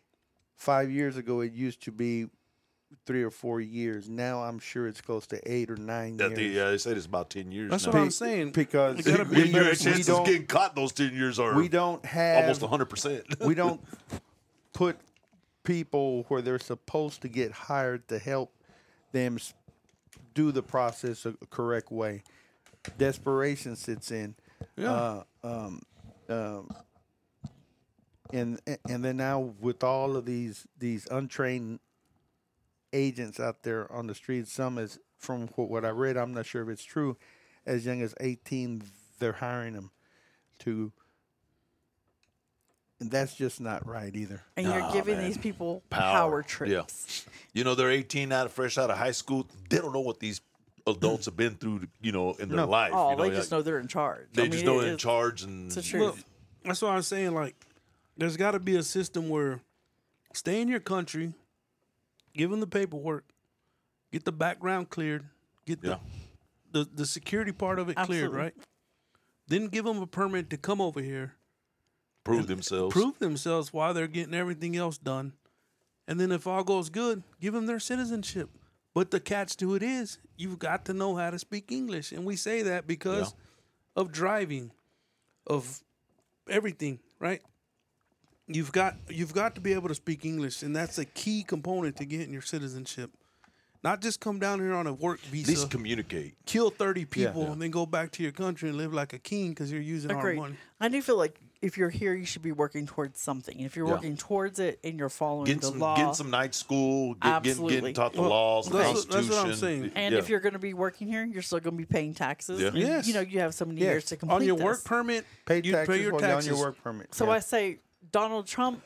5 years ago, it used to be 3 or 4 years. Now I'm sure it's close to 8 or 9 years. They said it's about 10 years. That's now. what I'm saying. Because It gotta be we- Your we chances don't- of getting caught those 10 years are we don't have almost 100%. we don't put people where they're supposed to get hired to help them do the process a correct way. Desperation sits in. Yeah. And then now with all of these untrained agents out there on the streets, some is from what I read, I'm not sure if it's true, as young as 18 they're hiring them to, and that's just not right either. And you're Nah, giving man. these people power trips. Yeah. You know, they're 18 fresh out of high school. They don't know what these adults have been through, in their life. Oh, you know, they just know they're in charge. They just know they're in it's- charge, and It's the truth. Look, that's what I'm saying. Like, there's got to be a system where stay in your country, give them the paperwork, get the background cleared, get Yeah. the security part of it cleared, Absolutely. right? Then give them a permit to come over here, prove themselves. prove themselves while they're getting everything else done, and then if all goes good, give them their citizenship. But the catch to it is you've got to know how to speak English, and we say that because of driving, of everything, right? You've got to be able to speak English, and that's a key component to getting your citizenship. Not just come down here on a work At visa, least communicate. kill 30 people, Yeah. and then go back to your country and live like a king because you're using our Agreed. money. I do feel like if you're here, you should be working towards something. If you're Yeah. working towards it and you're following Getting the law, some night school, Absolutely. getting taught the Well, laws, the that's what Constitution. I'm saying. and if you're going to be working here, you're still going to be paying taxes. Yeah. And, Yes. you have so many Yes. years to complete On your this. work permit, Pay you taxes pay your while you're on taxes. your work permit. So Yeah. I say Donald Trump.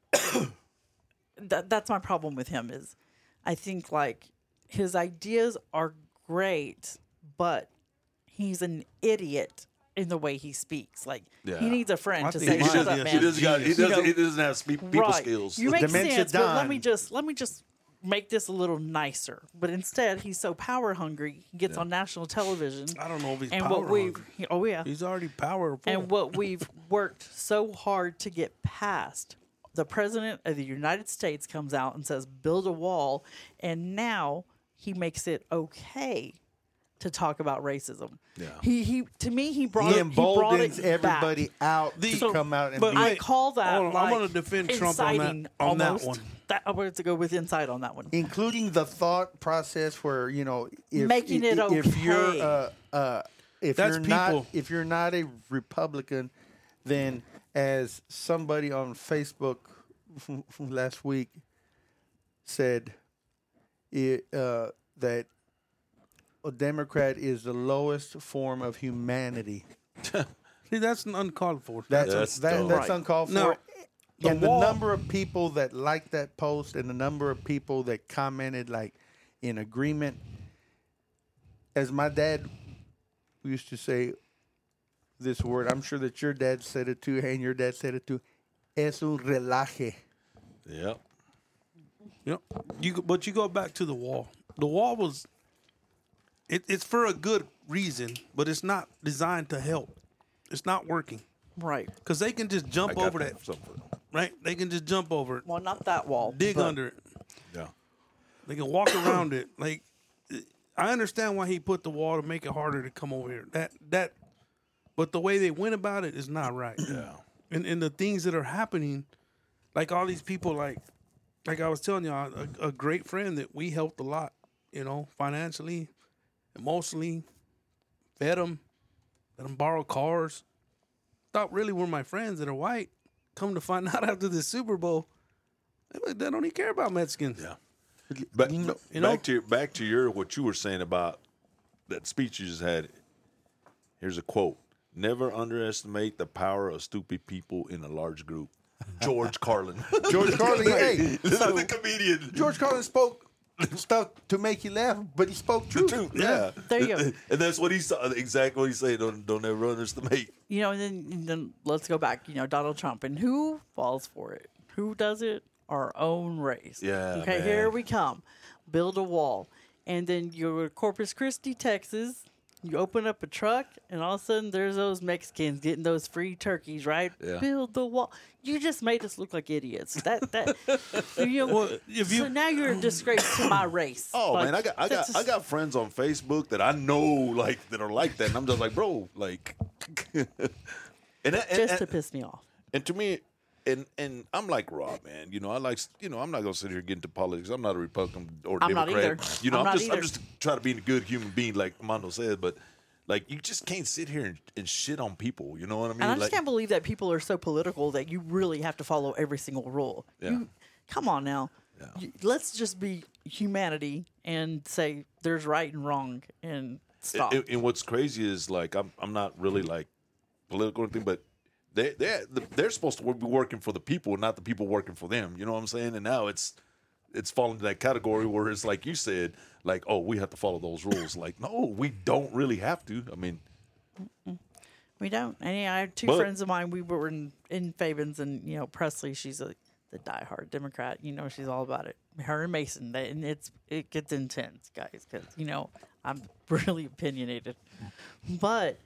That's my problem with him is, I think like his ideas are great, but he's an idiot in the way he speaks. Like Yeah. he needs a friend I to think say, he "Shut does- up, he man." He doesn't You know, have people right. skills. You make Dementia sense, but let Don. me just make this a little nicer. But instead, he's so power hungry, he gets on national television. I don't know if he's And power what we've, hungry. oh yeah, He's already powerful. and what we've worked so hard to get past. The president of the United States comes out and says, build a wall. And now he makes it okay to talk about racism. Yeah. He to me, he brought He it, he brought emboldens it everybody back. out to So- come out and but be. I call that Hold on, I'm like gonna defend Trump on that- inciting on that almost. one. I wanted to go with inside on that one. including the thought process where Making it if you're okay. if That's you're not people. if you're not a Republican, then as somebody on Facebook last week said that a Democrat is the lowest form of humanity. See, that's uncalled for. That's dumb. that's Right. uncalled for. Now, And wall- the number of people that liked that post and the number of people that commented like in agreement. As my dad used to say this word, I'm sure that your dad said it too, and your dad said it too. Es un relaje. Yep. Yep. But you go back to the wall. The wall was. It's for a good reason, but it's not designed to help. It's not working Right. because they can just I jump got over that. something. Right? They can just jump over it, Well, not that wall. dig but under it. Yeah. They can walk around it. Like, I understand why he put the wall to make it harder to come over here. But the way they went about it is not right. Yeah. And the things that are happening, like all these people, like I was telling you, a great friend that we helped a lot, financially, emotionally, fed them, let them borrow cars. Thought really were my friends that are white. Come to find out after the Super Bowl, they don't even care about Mexicans. Yeah. But know- back to your what you were saying about that speech you just had. Here's a quote: "Never underestimate the power of stupid people in a large group." George Carlin. George Carlin, hey, the comedian. George Carlin spoke stuff to make you laugh, but he spoke truth. True. Yeah. There you go. And that's what he saw. Exactly what he said. Don't ever underestimate. And then let's go back. Donald Trump, and who falls for it? Who does it? Our own race. Yeah, Okay, man. here we come. Build a wall, and then you're Corpus Christi, Texas. You open up a truck, and all of a sudden there's those Mexicans getting those free turkeys, right? Yeah. Build the wall. You just made us look like idiots. That Well, if you so now you're a disgrace to my race. Oh Like, man, I that's got just- friends on Facebook that I know that are like that, and I'm just like, bro, like, just to piss me off. And to me, and I'm like Rob, man. I like, I'm not gonna sit here and get into politics. I'm not a Republican or I'm not Democrat. either. I'm not I'm either. just trying to be a good human being, like Mondo said. But like, you just can't sit here and shit on people. You know what I mean? And I just Like, can't believe that people are so political that you really have to follow every single rule. Yeah. Come on now. Yeah. Let's just be humanity and say there's right and wrong and stop. and what's crazy is like I'm not really like political or anything, but they're supposed to be working for the people, not the people working for them. You know what I'm saying? And now it's fallen to that category where it's like you said, like, oh, we have to follow those rules. Like, no, we don't really have to. I mean, We don't. And I have two But- friends of mine. We were in Fabens, and Presley. She's the diehard Democrat. She's all about it. Her and Mason. And it gets intense, guys, because I'm really opinionated. But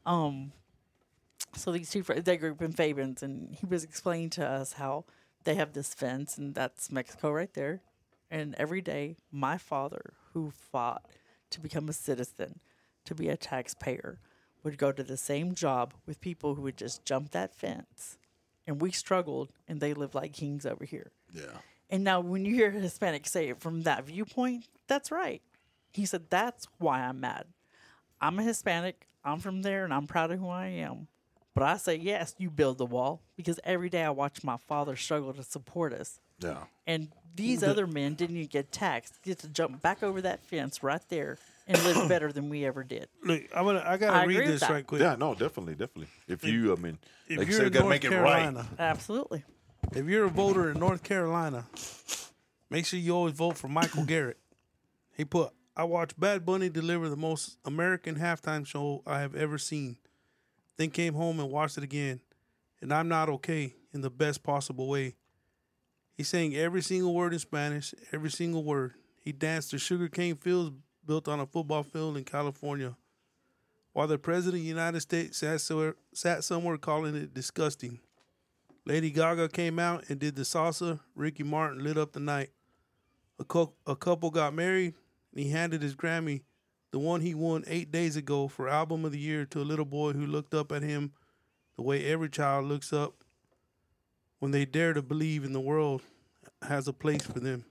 so these two friends, they grew up in Fabens, and he was explaining to us how they have this fence, and that's Mexico right there. And every day, my father, who fought to become a citizen, to be a taxpayer, would go to the same job with people who would just jump that fence. And we struggled, and they live like kings over here. yeah. And now when you hear a Hispanic say it from that viewpoint, that's right. He said, that's why I'm mad. I'm a Hispanic. I'm from there, and I'm proud of who I am. But I say, yes, you build the wall, because every day I watch my father struggle to support us. Yeah. And these other men didn't even get taxed. Get to jump back over that fence right there and live better than we ever did. look, I I gotta agree read with this that. right quick. Yeah, no, definitely. If you, I mean, If like you you're said, in got to North make it Carolina, right. Absolutely. if you're a voter in North Carolina, make sure you always vote for Michael Garrett. He put, I watched Bad Bunny deliver the most American halftime show I have ever seen. Then came home and watched it again. And I'm not okay in the best possible way. He sang every single word in Spanish, every single word. He danced to sugarcane fields built on a football field in California, while the President of the United States sat somewhere calling it disgusting. Lady Gaga came out and did the salsa. Ricky Martin lit up the night. A couple got married, and he handed his Grammy, the one he won 8 days ago for Album of the Year, to a little boy who looked up at him the way every child looks up when they dare to believe in the world has a place for them.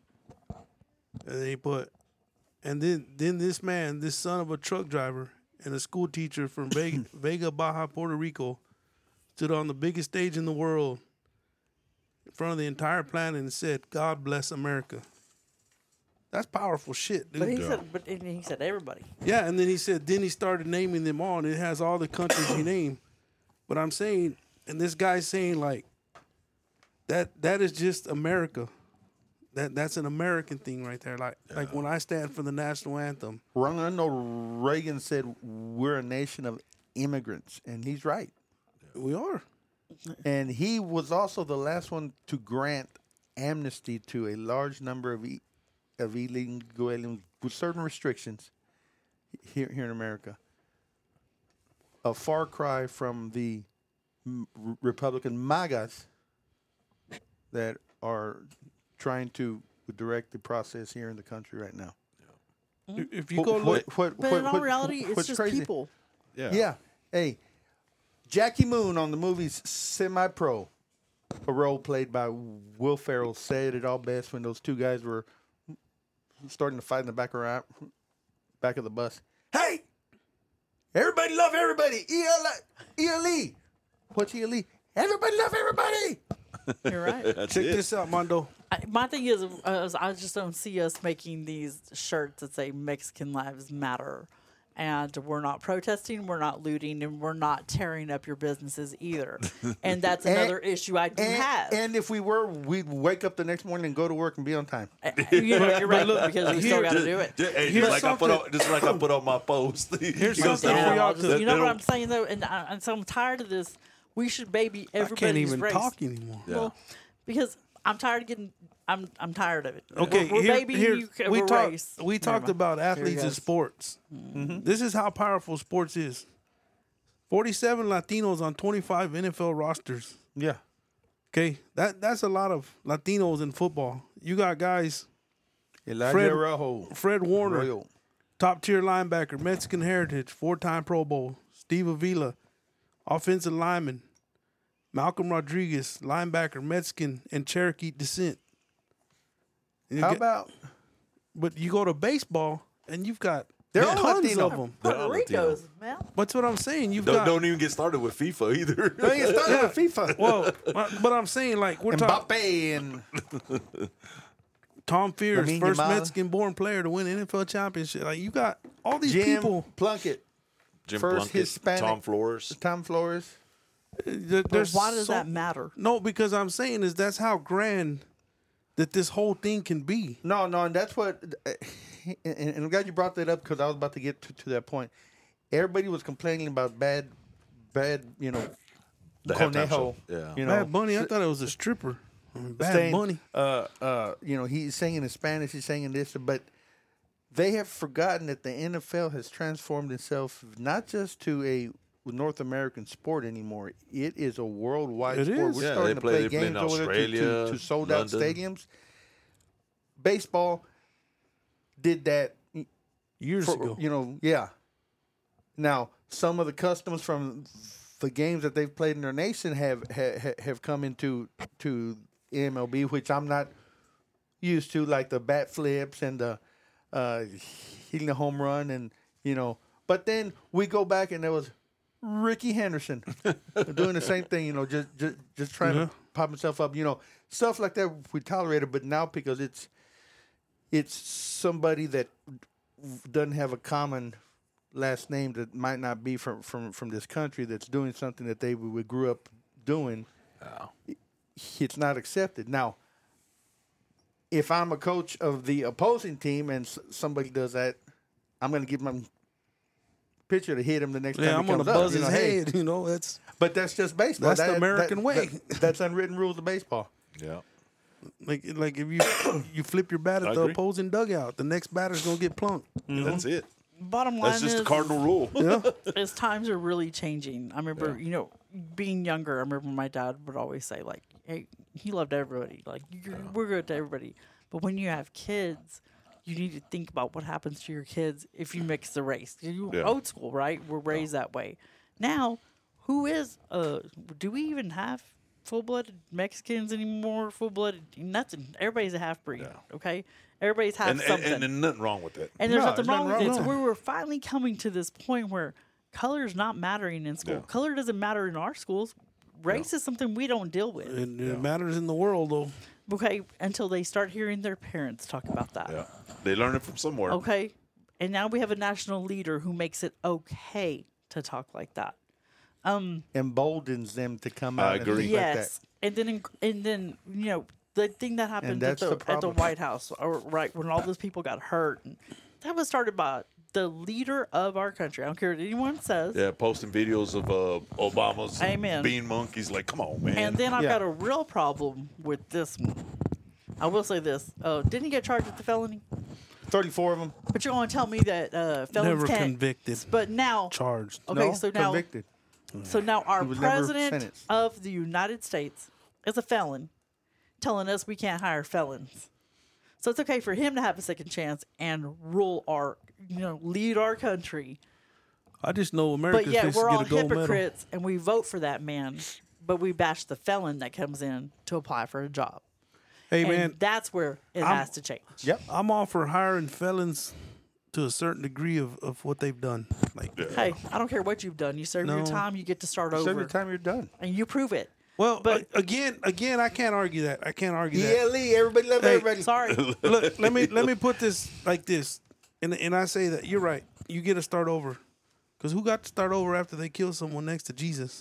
And then this man, this son of a truck driver and a school teacher from Vega Baja, Puerto Rico, stood on the biggest stage in the world in front of the entire planet and said, "God bless America." That's powerful shit, dude. But he said everybody. Yeah, and then he started naming them all, and it has all the countries he named. But I'm saying, and this guy's saying like, that is just America. That's an American thing right there. Like when I stand for the national anthem. Ronald Reagan said we're a nation of immigrants, and he's right. We are. And he was also the last one to grant amnesty to a large number of illegal aliens with certain restrictions here in America. A far cry from the Republican MAGAs that are trying to direct the process here in the country right now. If you go look, But in all reality, it's just crazy? people. Yeah. Hey, Jackie Moon on the movie's Semi-Pro, a role played by Will Ferrell, said it all best when those two guys were starting to fight in the back of the bus. Hey, everybody love everybody. ELE. What's ELE? Everybody love everybody. You're right. check this out, Mondo. My thing is, I just don't see us making these shirts that say Mexican Lives Matter. And we're not protesting, we're not looting, and we're not tearing up your businesses either. And that's another issue I do have. And if we were, we'd wake up the next morning and go to work and be on time. You know, you're right, because we still got to do it. Hey, just like I put on my post. Here's You know, something for y'all to. You know what I'm saying, though? And so I'm tired of this. We should baby I everybody's can't even race. talk anymore. Well, because I'm tired of getting. I'm tired of it. Okay, we're babying you. we we're talked. race. We Never talked mind. about Here athletes he and goes. sports. This is how powerful sports is. 47 Latinos on 25 NFL rosters. Yeah. Okay, that's a lot of Latinos in football. You got guys. Elijah Rojo. Fred Warner, Royal. top tier linebacker, Mexican heritage, 4-time Pro Bowl. Steve Avila, offensive lineman. Malcolm Rodriguez, linebacker, Mexican and Cherokee descent. And you How get- about But you go to baseball and you've got They're all tons Latino. of them. Puerto They're Rico's, man. That's what I'm saying. You've got Don't even get started with FIFA either. Don't get started with FIFA? well, but I'm saying like we're talking Mbappe and Tom Fears, Lamine first Yamal. Mexican-born player to win an NFL championship. Like you got all these Jim people. Plunkett, Jim First Plunkett, Hispanic- Tom Flores. Tom Flores. But There's why does so- that matter? No, because I'm saying is that's how grand that this whole thing can be. No, and that's what. And I'm glad you brought that up because I was about to get to that point. Everybody was complaining about bad, you know, The halftime Conejo. show. Yeah. You know, Bad Bunny, I thought it was a stripper. Bad saying, Bunny. You know, he's singing in Spanish, he's singing this, but they have forgotten that the NFL has transformed itself not just to a North American sport anymore. It is a worldwide It sport. is. We're Yeah, starting they to play- play they play in games over there Australia, to sold out London. stadiums. Baseball did that Years ago. you know, yeah. Now, some of the customs from the games that they've played in their nation have come into MLB, which I'm not used to, like the bat flips and the hitting the home run, and you know. But then we go back, and there was Ricky Henderson doing the same thing, you know, just trying to pop himself up, you know, stuff like that we tolerated. But now because it's somebody that doesn't have a common last name that might not be from this country that's doing something that we grew up doing, it's not accepted. Now, if I'm a coach of the opposing team and somebody does that, I'm going to give him a pitcher to hit him the next Yeah, time I'm he gonna comes up. buzz You his know, hey, head. You know, that's but that's just baseball. That's the American way. That's unwritten rules of baseball. Yeah. Like if you flip your bat I at the agree. opposing dugout, the next batter's gonna get plunked. That's it. Bottom line That's just is, the cardinal rule. Yeah. as times are really changing. I remember, being younger, I remember my dad would always say, like, hey, he loved everybody. Like, we're good to everybody. But when you have kids, you need to think about what happens to your kids if you mix the race. Yeah. Old school, right? We're raised that way. Now, who is, do we even have full-blooded Mexicans anymore? Full-blooded, nothing. Everybody's a half-breed, okay? Everybody's half something. And there's nothing wrong with that. And there's No, nothing there's wrong nothing with it. wrong So with we were finally coming to this point where color is not mattering in school. Yeah. Color doesn't matter in our schools. Race is something we don't deal with. And it matters in the world though. Okay, until they start hearing their parents talk about that. Yeah. They learn it from somewhere. Okay, and now we have a national leader who makes it okay to talk like that. Emboldens them to come I out. agree. And think Yes, and then the thing that happened that's the at the problem. White House, or right when all those people got hurt, and that was started by the leader of our country. I don't care what anyone says. Yeah, posting videos of Obama's Amen. being monkeys. Like, come on, man. And then I've Yeah. got a real problem with this one. I will say this: didn't he get charged with the felony? that. 34 of them. But you're going to tell me that felons Never can't. convicted. But now, Charged. okay, No, so now, convicted. our He was never president sentenced. of the United States is a felon, telling us we can't hire felons. So it's okay for him to have a second chance and rule our, lead our country. I just know America's But yet fixing we're to all get a gold medal. hypocrites and we vote for that man, but we bash the felon that comes in to apply for a job. Hey And man, that's where it has to change. Yep. I'm all for hiring felons to a certain degree of what they've done. Like, Hey, I don't care what you've done. You serve your No. time, you get to start So over. every time you're done. And you prove it. well, But- again, I can't argue that. I can't argue that. ELE, everybody love Hey. everybody. Sorry. Look, let me put this like this, and I say that you're right. You get to start over, because who got to start over after they killed someone next to Jesus?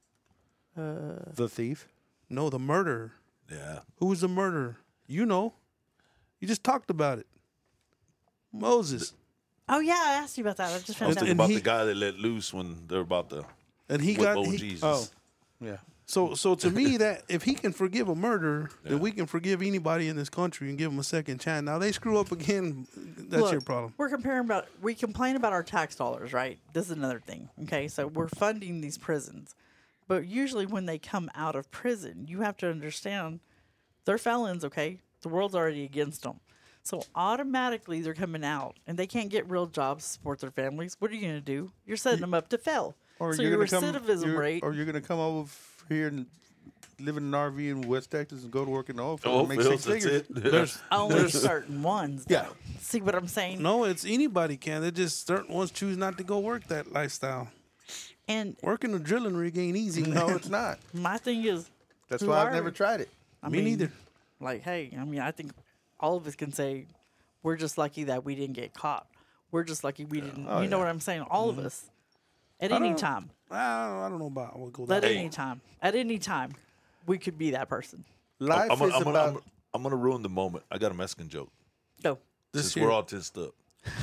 The thief. No, the murderer. yeah. Who was the murderer? You know, you just talked about it. Moses, Oh, yeah, I asked you about that. I just I was found thinking out. about he- the guy that let loose when they're about to and he whip got old he, Jesus. Oh, yeah. so to me that if he can forgive a murderer, then we can forgive anybody in this country and give them a second chance. Now they screw up again, that's your Look, problem. We complain about our tax dollars, right? This is another thing. Okay, so we're funding these prisons. But usually when they come out of prison, you have to understand they're felons, okay? The world's already against them. So automatically they're coming out and they can't get real jobs to support their families. What are you going to do? You're setting them up to fail. Or So you're your gonna recidivism rate. Or you're gonna come over here and live in an RV in West Texas and go to work in the oil field Oh, and make Phil, six that's figures. it. There's Only certain ones. Yeah. though. See what I'm saying? no, it's anybody can. They just certain ones choose not to go work that lifestyle. And Working a drilling rig ain't easy. No, it's not. my thing is, That's who why I've are never we? tried it. I Me mean, neither. Like, hey, I think all of us can say we're just lucky that we didn't get caught. We're just lucky we didn't. You know what I'm saying? All of us. At any time. I don't know about. I would go At that. any time. At any time, we could be that person. Life I'm, is I'm, about. I'm gonna ruin the moment. I got a Mexican joke. Go. This Since here. we're all tensed up.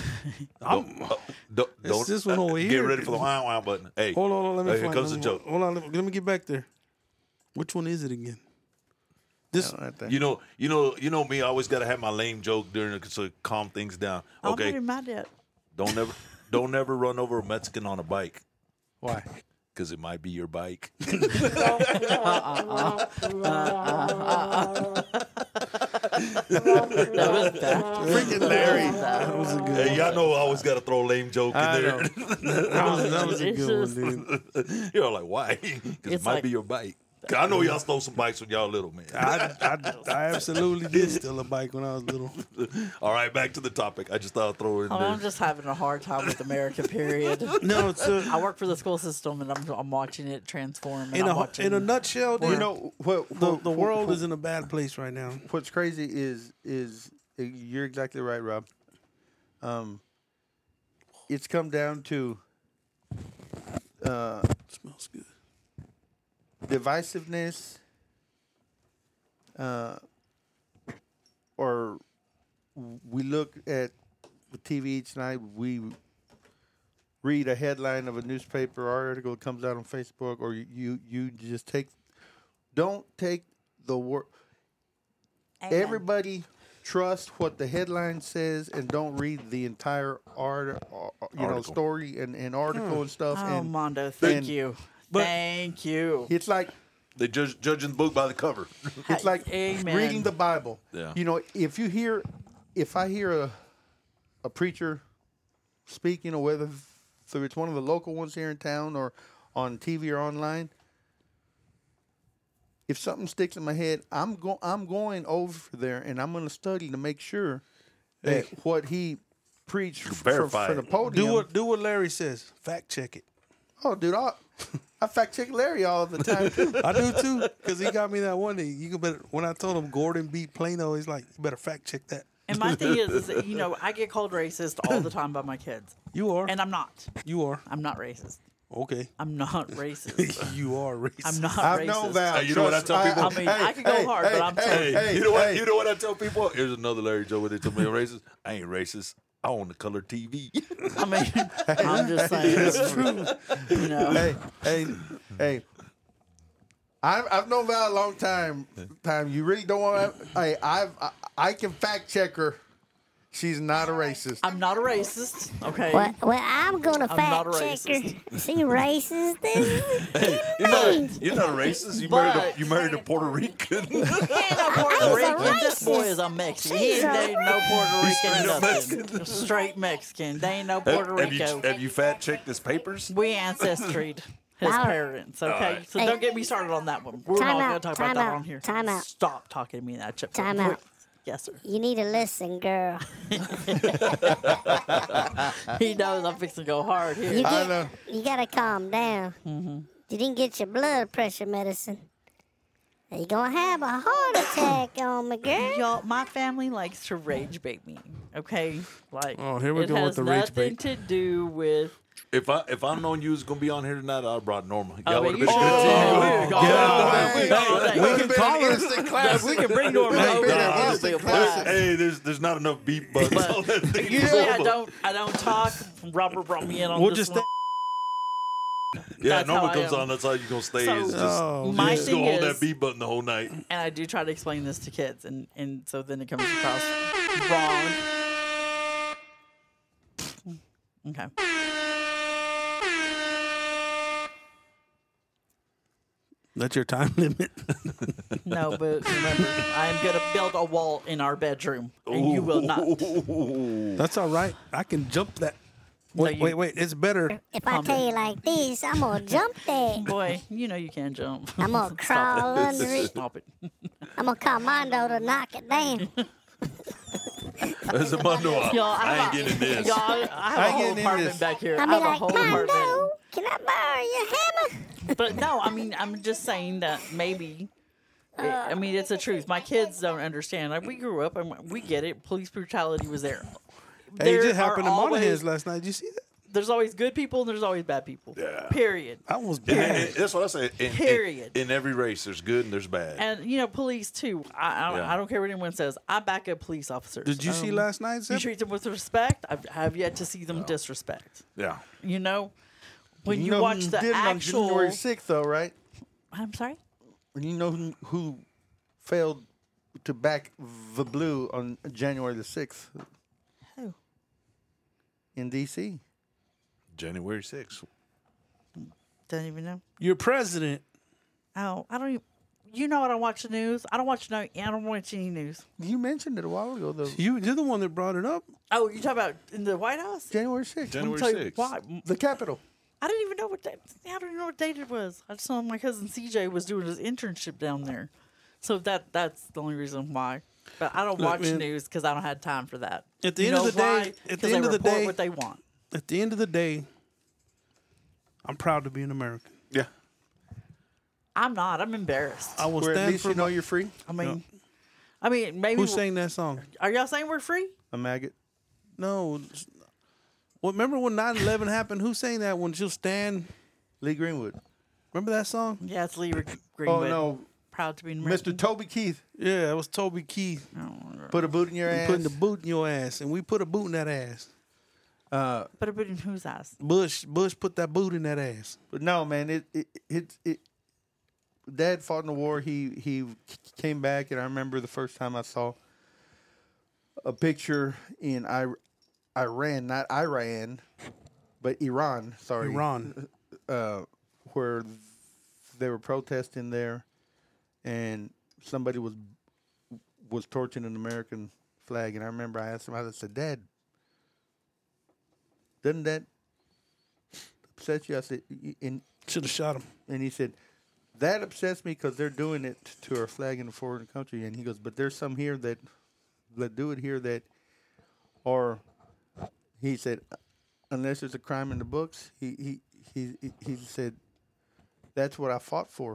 Don't this one over get here. ready for the wow wow button. Hey, Hold on, let me here find. comes let the me- joke. Hold on, let me get back there. Which one is it again? This Right there. You know me. I always gotta have my lame joke during it to calm things down. I'm Okay, not even mad yet. don't ever run over a Mexican on a bike Why? because it might be your bike. That was bad. Freaking Larry. that was a good. Hey, y'all know I always gotta throw a lame joke in I there. know. That was a It's good just- one, dude. You're like, why? Because it It's might like- be your bike. 'Cause I know y'all stole some bikes when y'all little, man. I absolutely did steal a bike when I was little. All right, back to the topic. I just thought I'd throw it in Oh, there. I'm just having a hard time with America, period. No, it's I work for the school system and I'm watching it transform. And I'm watching, in a nutshell, dude. You know what? the world is in a bad place right now. What's crazy is you're exactly right, Rob. It's come down to Smells good. divisiveness, or we look at the TV each night. We read a headline of a newspaper or article that comes out on Facebook, or you just don't take the word. Amen. everybody trust what the headline says and don't read the entire Article. story and article and stuff. Oh, and Mondo, thank and- you. but- Thank you. it's like They judging the book by the cover. it's like Amen. reading the Bible. Yeah. You know, if I hear a preacher speaking, or whether it's one of the local ones here in town or on TV or online, if something sticks in my head, I'm going over there and I'm going to study to make sure that what he preached verify from the it. podium. Do what Larry says. Fact check it. Oh, dude, I fact check Larry all the time too. I do too, because he got me that one day. You can better, when I told him Gordon beat Plano, he's like, you better fact check that. And my thing is that, you know, I get called racist all the time by my kids. You are. And I'm not. You are. I'm not racist. Okay. I'm not racist. You are racist. I'm not I've racist. known Val. Hey, you know what I tell people? I mean, I could go hard, but I'm telling Hey, you. you know what I tell people? Here's another Larry Joe where they tell me I'm racist. I ain't racist. I own the color TV. I mean, I'm just saying. It's true. You know. Hey. I've known Val a long time. You really don't want to. Hey, I can fact check her. She's not a racist. I'm not a racist, okay? Well, I'm gonna I'm not a fact check her. racist. See, racist. This You're not a racist. But- You married a Puerto Rican. He ain't no Puerto I was a Rican. This boy racist. is a Mexican. He She's ain't a dating no Puerto Rican straight up nothing. Straight Mexican. They ain't no Puerto Rico. have you fact checked his papers? We ancestryed his Now- parents, okay? right. So don't get me started on that one. We're Time not going out, to talk about time that out, on here. time out. Stop talking to me in that chip. Time Quick. out. Yes, sir. you need to listen, girl. He knows I'm fixing to go hard here. You I know. you gotta calm down. Mm-hmm. You didn't get your blood pressure medicine. You're gonna have a heart attack on me, girl. Y'all, my family likes to rage bait me. Okay, like Oh, here we it go with has the rage nothing bait. to do with. If I'd known you was gonna be on here tonight, I'd brought Norma. Oh, Y'all but would you have been should good have. team. We can call her. instant classic. We can bring Norma over. Nah, It'll be a blast. Hey, there's not enough beat buttons But on that thing. usually I don't talk. Robert brought me in on We'll this just one. Yeah, That's how Norma I comes am. on. That's how you gonna stay. So- is just, Oh, My you just thing gonna hold is- that beat button the whole night. And I do try to explain this to kids, and so then it comes across wrong. Okay. That's your time limit. No, but remember, I'm going to build a wall in our bedroom, and you will not. That's all right. I can jump that. No, Wait, you- wait. It's better. If I tell you like this, I'm gonna jump there. Boy, you know you can't jump. I'm gonna crawl under it. Stop it. I'm gonna call Mondo to knock it down. There's a bundle up. Y'all, I ain't getting this. Y'all, I have I a ain't whole getting in apartment this. back here. I'll I be have a like, whole apartment. Mondo, can I borrow your hammer? But no, I mean, I'm just saying that maybe. I mean, it's the truth. My kids don't understand. Like, we grew up and we get it. Police brutality was there. Hey, it There just happened to are Monahan's always- last night. Did you see that? There's always good people and there's always bad people. Yeah. Period. I was And bad. that's what I say. Period. In every race, there's good and there's bad. And you know, police too. Yeah. I don't care what anyone says. I back up police officers. Did you see last night, You Zeb? treat them with respect. I have yet to see them disrespect. Yeah. You know, when you know watch who the did it on actual. January 6th, though, right? I'm sorry. And you know who failed to back the blue on January the 6th Who? in D.C.? January 6th. Don't even know. Your president. Oh, I don't even. You know, I don't watch the news. I don't watch I don't watch any news. You mentioned it a while ago, though. You're the one that brought it up. Oh, you talking about in the White House? January 6th. Let me January tell you 6th. why. The Capitol. I didn't even know what day. I don't even know what date it was. I just know my cousin CJ was doing his internship down there, so that's the only reason why. But I don't Look, watch man, news because I don't have time for that. at the You end of know the day- why? at the 'Cause end they of the report day- what they want. At the end of the day, I'm proud to be an American. Yeah. I'm not. I'm embarrassed. I will Where at stand least for you know you're free. I mean, maybe. Who sang that song? Are y'all saying we're free? A maggot. No. Well, remember when 9/11 happened? Who sang that when she'll stand? Lee Greenwood. Remember that song? Yeah, it's Lee Oh, Greenwood. no. Proud to be an Mr. American. Toby Keith. Yeah, it was Toby Keith Put a boot in your ass. putting the boot in your ass, and we put a boot in that ass. But a bit in whose ass? Bush put that boot in that ass. But no, man, Dad fought in the war. He came back, and I remember the first time I saw a picture in Iran, not Iran, but Iran. Sorry, Iran. where they were protesting there, and somebody was torching an American flag. And I remember I asked him, I said, "Dad, doesn't that upset you?" I said, Should have shot him. and he said, "That upsets me because they're doing it to our flag in a foreign country." And he goes, "But there's some here that do it here that are," he said, "unless there's a crime in the books." He said, "That's what I fought for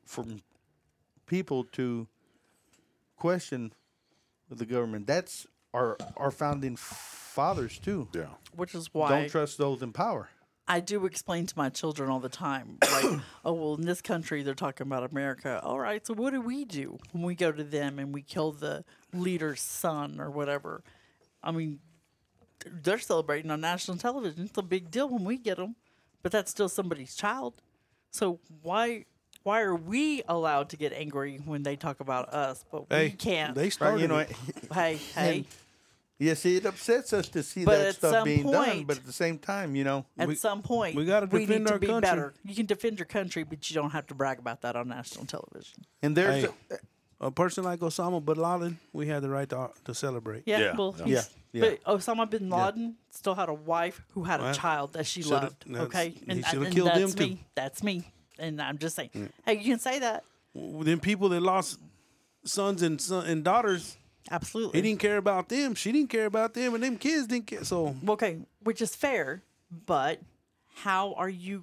people to question the government. That's our founding fathers too. Yeah. Which is why Don't trust those in power." I do explain to my children all the time, like, oh, well, in this country, they're talking about America. All right, so what do we do when we go to them and we kill the leader's son or whatever? I mean, they're celebrating on national television. It's a big deal when we get them, but that's still somebody's child. So why are we allowed to get angry when they talk about us, but we can't? They Right? started. You know, it. Hey. yes, it upsets us to see But that at stuff some being done. point- But at the same time, you know, At some point, we gotta need defend to our be country. better. You can defend your country, but you don't have to brag about that on national television. and there's Hey. A person like Osama bin Laden, we had the right to celebrate. Yeah, Yeah. well, Yeah. he's, Yeah. but Osama bin Laden still had a wife who had a Well, child that she shoulda- loved. that's- Okay, he shoulda and killed that's them too. me. That's me. And I'm just saying, hey, you can say that. Then people that lost sons and daughters, Absolutely. he didn't care about them. She didn't care about them, and them kids didn't care. So Okay, which is fair, but how are you?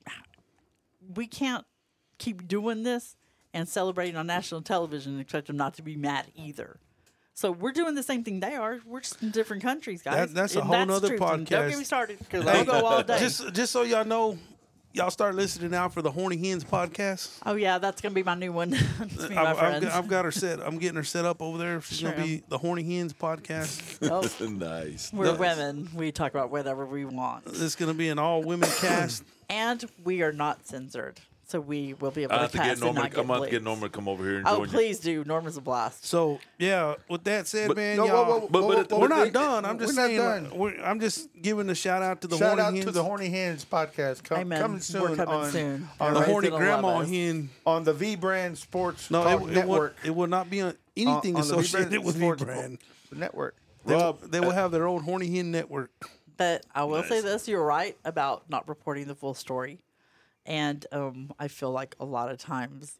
We can't keep doing this and celebrating on national television and expect them not to be mad either. So we're doing the same thing they are. We're just in different countries, guys. That's a And whole nother true. And Don't podcast. get me started because I'll go all day. just so y'all know, y'all start listening now for the Horny Hens podcast. Oh yeah, that's gonna be my new one. It's me and my friends. I've got her set. I'm getting her set up over there. She's gonna Sure. be the Horny Hens podcast. Oh, Nice. we're Nice. women. We talk about whatever we want, It's gonna be an all women cast. and we are not censored, so we will be able I to have to get cast and Norman. not get I'm about to get bleeped. Norman to come over here and Oh, join you. please do. Norman's a blast. So yeah, with that said, But- man, No, y'all. we're not wait, done. I'm just we're saying. not done. I'm just giving a shout out to the Shout Horny out Hens. to the Horny Hands podcast. Amen. Coming We're soon coming on, soon. on the Everybody's Horny gonna love Grandma us. Hen. on the V Brand Sports No, Talk it Network. will not be on anything on the associated V-Brand with Sports V-Brand. Network. They will have their own Horny Hen network. But I will say Nice. this: you're right about not reporting the full story, and I feel like a lot of times,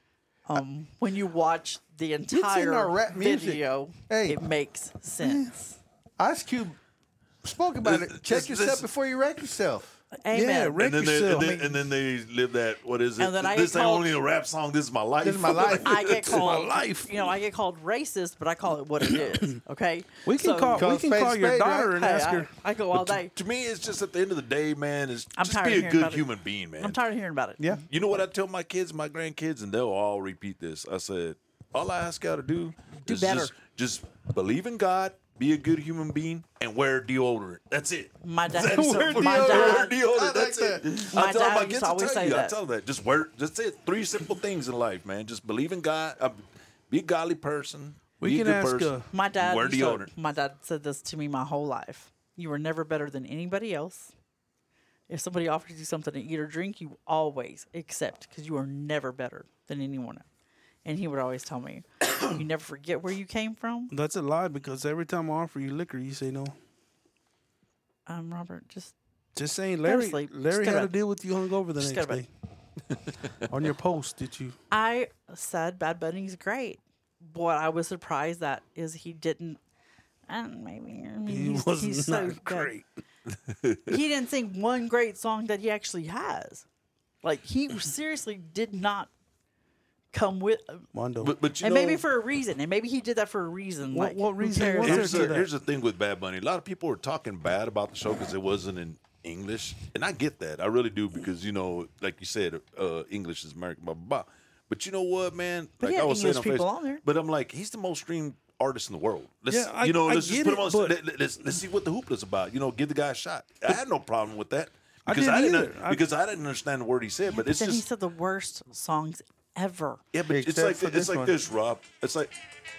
when you watch the in entire our rap music. video, Hey. it makes sense. Ice Cube spoke about it. Check This- yourself this- before you wreck yourself. Amen. Yeah, And then, they, yourself. and then they live that. What is it? And then I This get ain't called- only a rap song. This is my life. This is my life. I get called life. You know, I get called racist, but I call it what it is. Okay, We can So- call Call your spade, daughter right? and Hey, ask her. I go all day. To me, it's just at the end of the day, man. Is I'm just tired be of a hearing good about it. human being, man. I'm tired of hearing about it. Yeah. You know what I tell my kids, my grandkids, and they'll all repeat this. I said, all I ask y'all to do is better. just believe in God, be a good human being, and wear deodorant. That's it. My dad. Wear my deodorant. dad. Deodorant. That's I it. like My I tell dad my used kids to to always tell say you. I that. tell them that. Just wear. That's it. 3 simple things in life, man. Just believe in God. Be a godly person. We be can a good ask, person. My dad. Wear used to- deodorant. my dad said this to me my whole life. You were never better than anybody else. If somebody offers you something to eat or drink, you always accept because you are never better than anyone else. And he would always tell me, "You never forget where you came from." That's a lie because every time I offer you liquor, you say no. Robert, just Just saying, to Larry. sleep. Just Larry go to had to bed. deal with you hungover the Just next go to day. On your post, did you? I said Bad Bunny's great. What I was surprised at is he didn't. And maybe I mean, He he's, was he's not so good. great. He didn't sing one great song that he actually has. Like he seriously did not come with, Mondo. But you and know, maybe for a reason, and maybe he did that for a reason. What- Like, what who reason cares? was there? here's to the, that. here's the thing with Bad Bunny. A lot of people were talking bad about the show because it wasn't in English, and I get that. I really do because like you said, English is American, blah blah blah. But you know what, man? But Like he had I was saying English people on there. But I'm like, he's the most streamed artist in the world. Let's Yeah, I let's just get put it, him on. but- Let's see what the hoopla is about. Give the guy a shot. I had no problem with that I because didn't didn't either. because I didn't understand the word he said. But But it's then he just said the worst songs ever. Yeah, but it's Except like for this one. this, Rob. It's like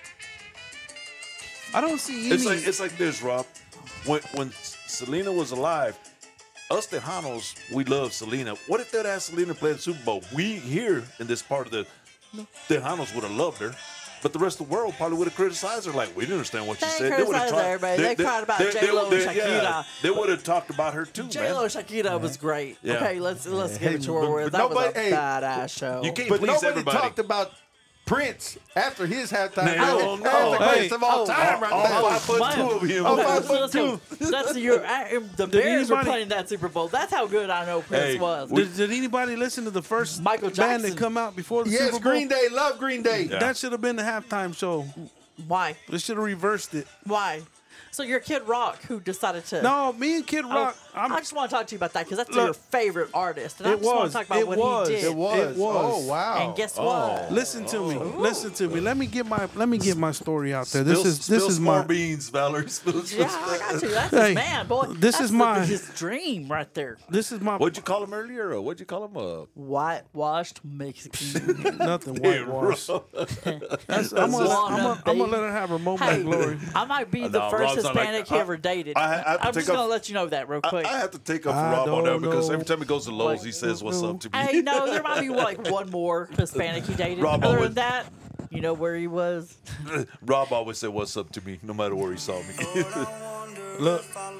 I don't see any. it's like this, Rob. When Selena was alive, us Tejanos, we love Selena. What if they'd asked Selena to play the Super Bowl? We here in this part of the Tejanos would have loved her. But the rest of the world probably would have criticized her. Like, we didn't understand what she They said. They would have criticized everybody. They cried about J-Lo and Shakira. they would have talked about her too, J-Lo man. Shakira was great. Yeah. Okay, let's give it to her. but- Where but that was a nobody- hey, badass show. You can't But please nobody everybody. talked about Prince after his halftime. No, That's no. the greatest of all Oh, time right all there. 5'2" of him. Oh, Okay, 5'2". That's your. The Bears were anybody- playing that Super Bowl. That's how good I know Prince Hey, was. Did anybody listen to the first Michael band Jackson. that come out before the Yes, Super Bowl? Green Day. Love Green Day. Yeah. That should have been the halftime show. Why? They should have reversed it. Why? So you're Kid Rock who decided to. No, me and Kid Oh, Rock. I just want to talk to you about that because that's Look, your favorite artist, and I it just want was. to talk about It what was. he did. It was. It was. Oh, wow. And guess what? Listen to me. Listen to me. Let me get my story out there. Spill This is more my beans, Valerie. Yeah, I got you. That's Hey, his man, boy. this That's is my- his dream right there. this is my What'd you call him earlier? Or what'd you call him? Whitewashed Mexican. nothing whitewash. I'm gonna let her have her moment Hey, of glory. I might be the No, first Rob's not like- Hispanic he ever dated. I have to I'm take just gonna off- let you know that real quick. I have to take up for I Rob on that don't because know. every time he goes to Lowe's, he says, "What's up to me?" Hey, no, there might be like one more Hispanic he dated. Rob Other always- than that, you know where he was. Rob always said, "What's up to me?" No matter where he saw me. Look,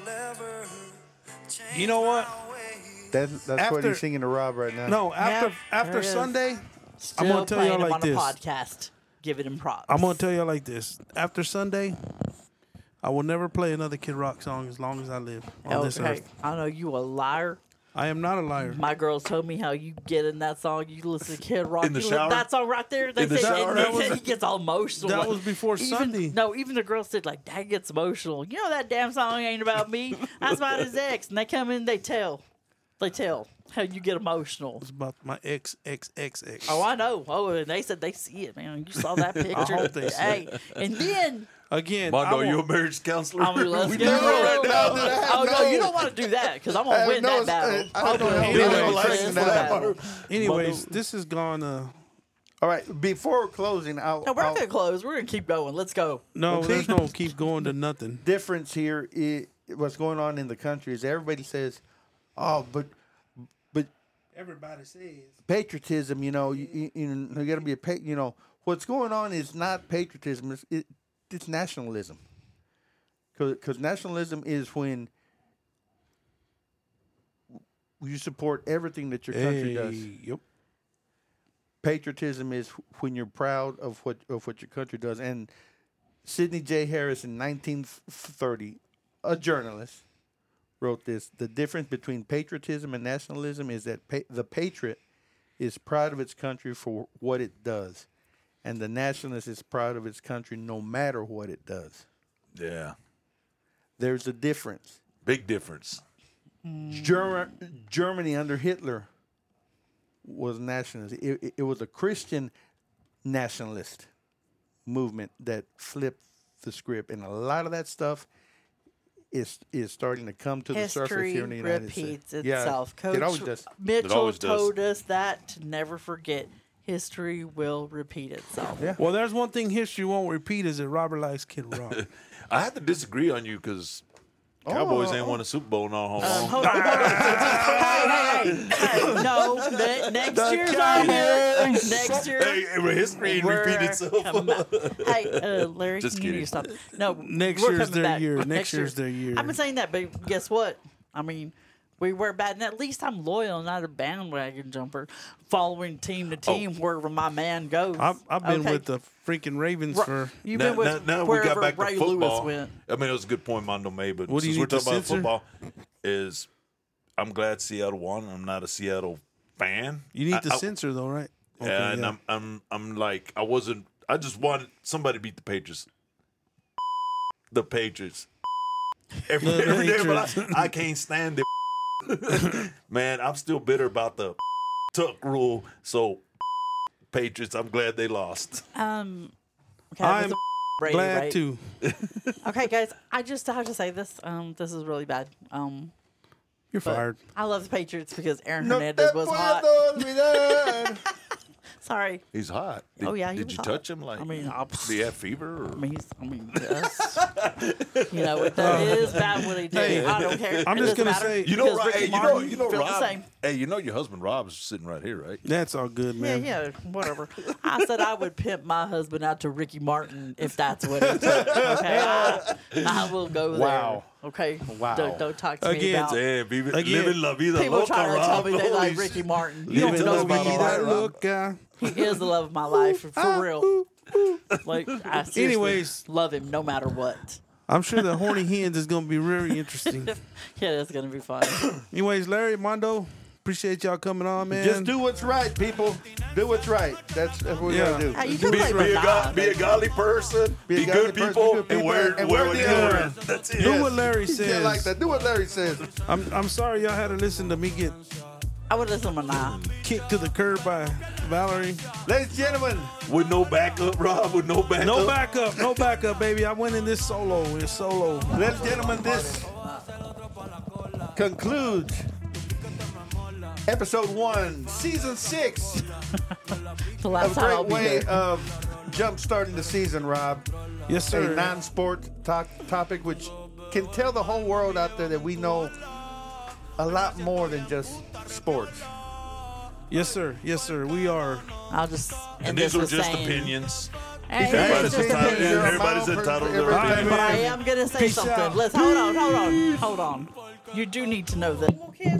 you know what? That's what After- he's singing to Rob right now. No, there after it is. Sunday, Still gonna tell playing y'all him like on this. a podcast. Giving him props. I'm gonna tell you like this. After Sunday, I will never play another Kid Rock song as long as I live on this Okay, earth. I know you a liar. I am not a liar. My girls told me how you get in that song. You listen to Kid Rock. In the you shower? That song right there. They In the said shower? and That they said was- he gets all emotional. that Like, was before even, Sunday. No, even the girls said like, "Dad gets emotional." You know that damn song ain't about me. That's about his ex. And they come in, they tell how you get emotional. It's about my ex. Oh, I know. Oh, and they said they see it, man. You saw that picture. hope they see Hey, and then Again, Mondo, I you a won't- marriage counselor? I'm gonna let's We get know real. right now that I have Oh no, no- you don't want to do that because I'm gonna win no, that battle. I I'm don't gonna have win no that license for that battle. Anyways, this is gonna. All right, before closing, No, we're not gonna close. We're gonna keep going. Let's go. No, Okay. there's no keep going to nothing. difference here is what's going on in the country is everybody says, "Oh, but Everybody says. patriotism, you got to be a what's going on is not patriotism, it's nationalism. Because nationalism is when you support everything that your country does. Yep. Patriotism is when you're proud of what your country does. And Sidney J. Harris in 1930, a journalist, wrote this: the difference between patriotism and nationalism is that the patriot is proud of its country for what it does, and the nationalist is proud of its country no matter what it does. Yeah, There's a difference. big difference. Germany under Hitler was nationalist. It was a Christian nationalist movement that flipped the script, and a lot of that stuff is starting to come to the surface History here in the United repeats States. itself. Yeah, it always Coach does. Mitchell always does. told us that to never forget. History will repeat itself. Yeah. Well, there's one thing history won't repeat is that Robert likes Kid Rock. I have to disagree on you because Cowboys ain't won a Super Bowl in all long. Hold on. Hey, no. Next year's on here. Next year. Hey, history ain't we're repeat itself. coming back. Hey, Larry, Just you need to kidding. stop. No, Next we're year's coming their back. year. Next year's their year. I've been saying that, but guess what? I mean, we were bad, and at least I'm loyal, not a bandwagon jumper, following team to team wherever my man goes. I've been Okay. with the freaking Ravens for. You've Now, been with now we wherever got back Ray to Lewis football. went. I mean, it was a good point Mondo made, but What do you since we're need to talking about censor? football, is I'm glad Seattle won. I'm not a Seattle fan. You need to I- censor though, right? Okay, Yeah, and I'm like I wasn't. I just wanted somebody to beat the Patriots. The Patriots. Every day, but I can't stand it. Man, I'm still bitter about the tuck rule. So Patriots, I'm glad they lost. Okay, I'm with the Brady, glad right? to. Okay, guys, I just have to say this. This is really bad. You're But fired. I love the Patriots because Aaron No Hernandez te was hot. puedo olvidar. Sorry. He's hot. Oh, yeah, he Did was you hot. touch him? Like, I mean, did he have fever? Or? Yes. You know, that is bad what he did. I don't care. I'm It just doesn't gonna matter say- You know, because right? Ricky Hey, Martin you know, felt the Rob. same. Hey, you know your husband Rob's sitting right here, right? That's all good, man. Yeah, whatever. I said I would pimp my husband out to Ricky Martin if that's what it took. Okay, I will go there. Wow. Okay. Wow. Don't talk to me Again, about Damn, Again, living la vida people loca, trying to tell Rob. me they like Holy Ricky shit. Martin. You You don't tell know me about all that that. look, guy. He is the love of my life for real. Like, I seriously Anyways. love him no matter what. I'm sure the horny hens is gonna be very interesting. Yeah, that's gonna be fun. Anyways, Larry, Mondo, appreciate y'all coming on, man. Just do what's right, people. Do what's right. That's what we Yeah. gotta do. Hey, you can play Be a godly person. Be a Be godly good person, people. be good And wear people, and wear what deodorant. deodorant. That's it. Do what Larry says. Yeah, like that. Do what Larry says. I'm sorry y'all had to listen to me get I would listen to Nah. kicked to the curb by Valerie. Ladies and gentlemen, With no backup, Rob. With no backup. No backup, baby. I went in this solo. It's solo. ladies and gentlemen, this concludes episode 1, season 6 The last of time I'll Great be Way there. of jump starting the season, Rob. Yes, A sir. non-sport topic which can tell the whole world out there that we know a lot more than just sports. Yes, sir. Yes, sir. We are. I'll just And end these this are with just saying, opinions. Hey, Everybody's it's just entitled, opinions. everybody's entitled to their Everybody's opinion. But I man. am gonna say Peace something. out. Let's hold on. You do need to know that.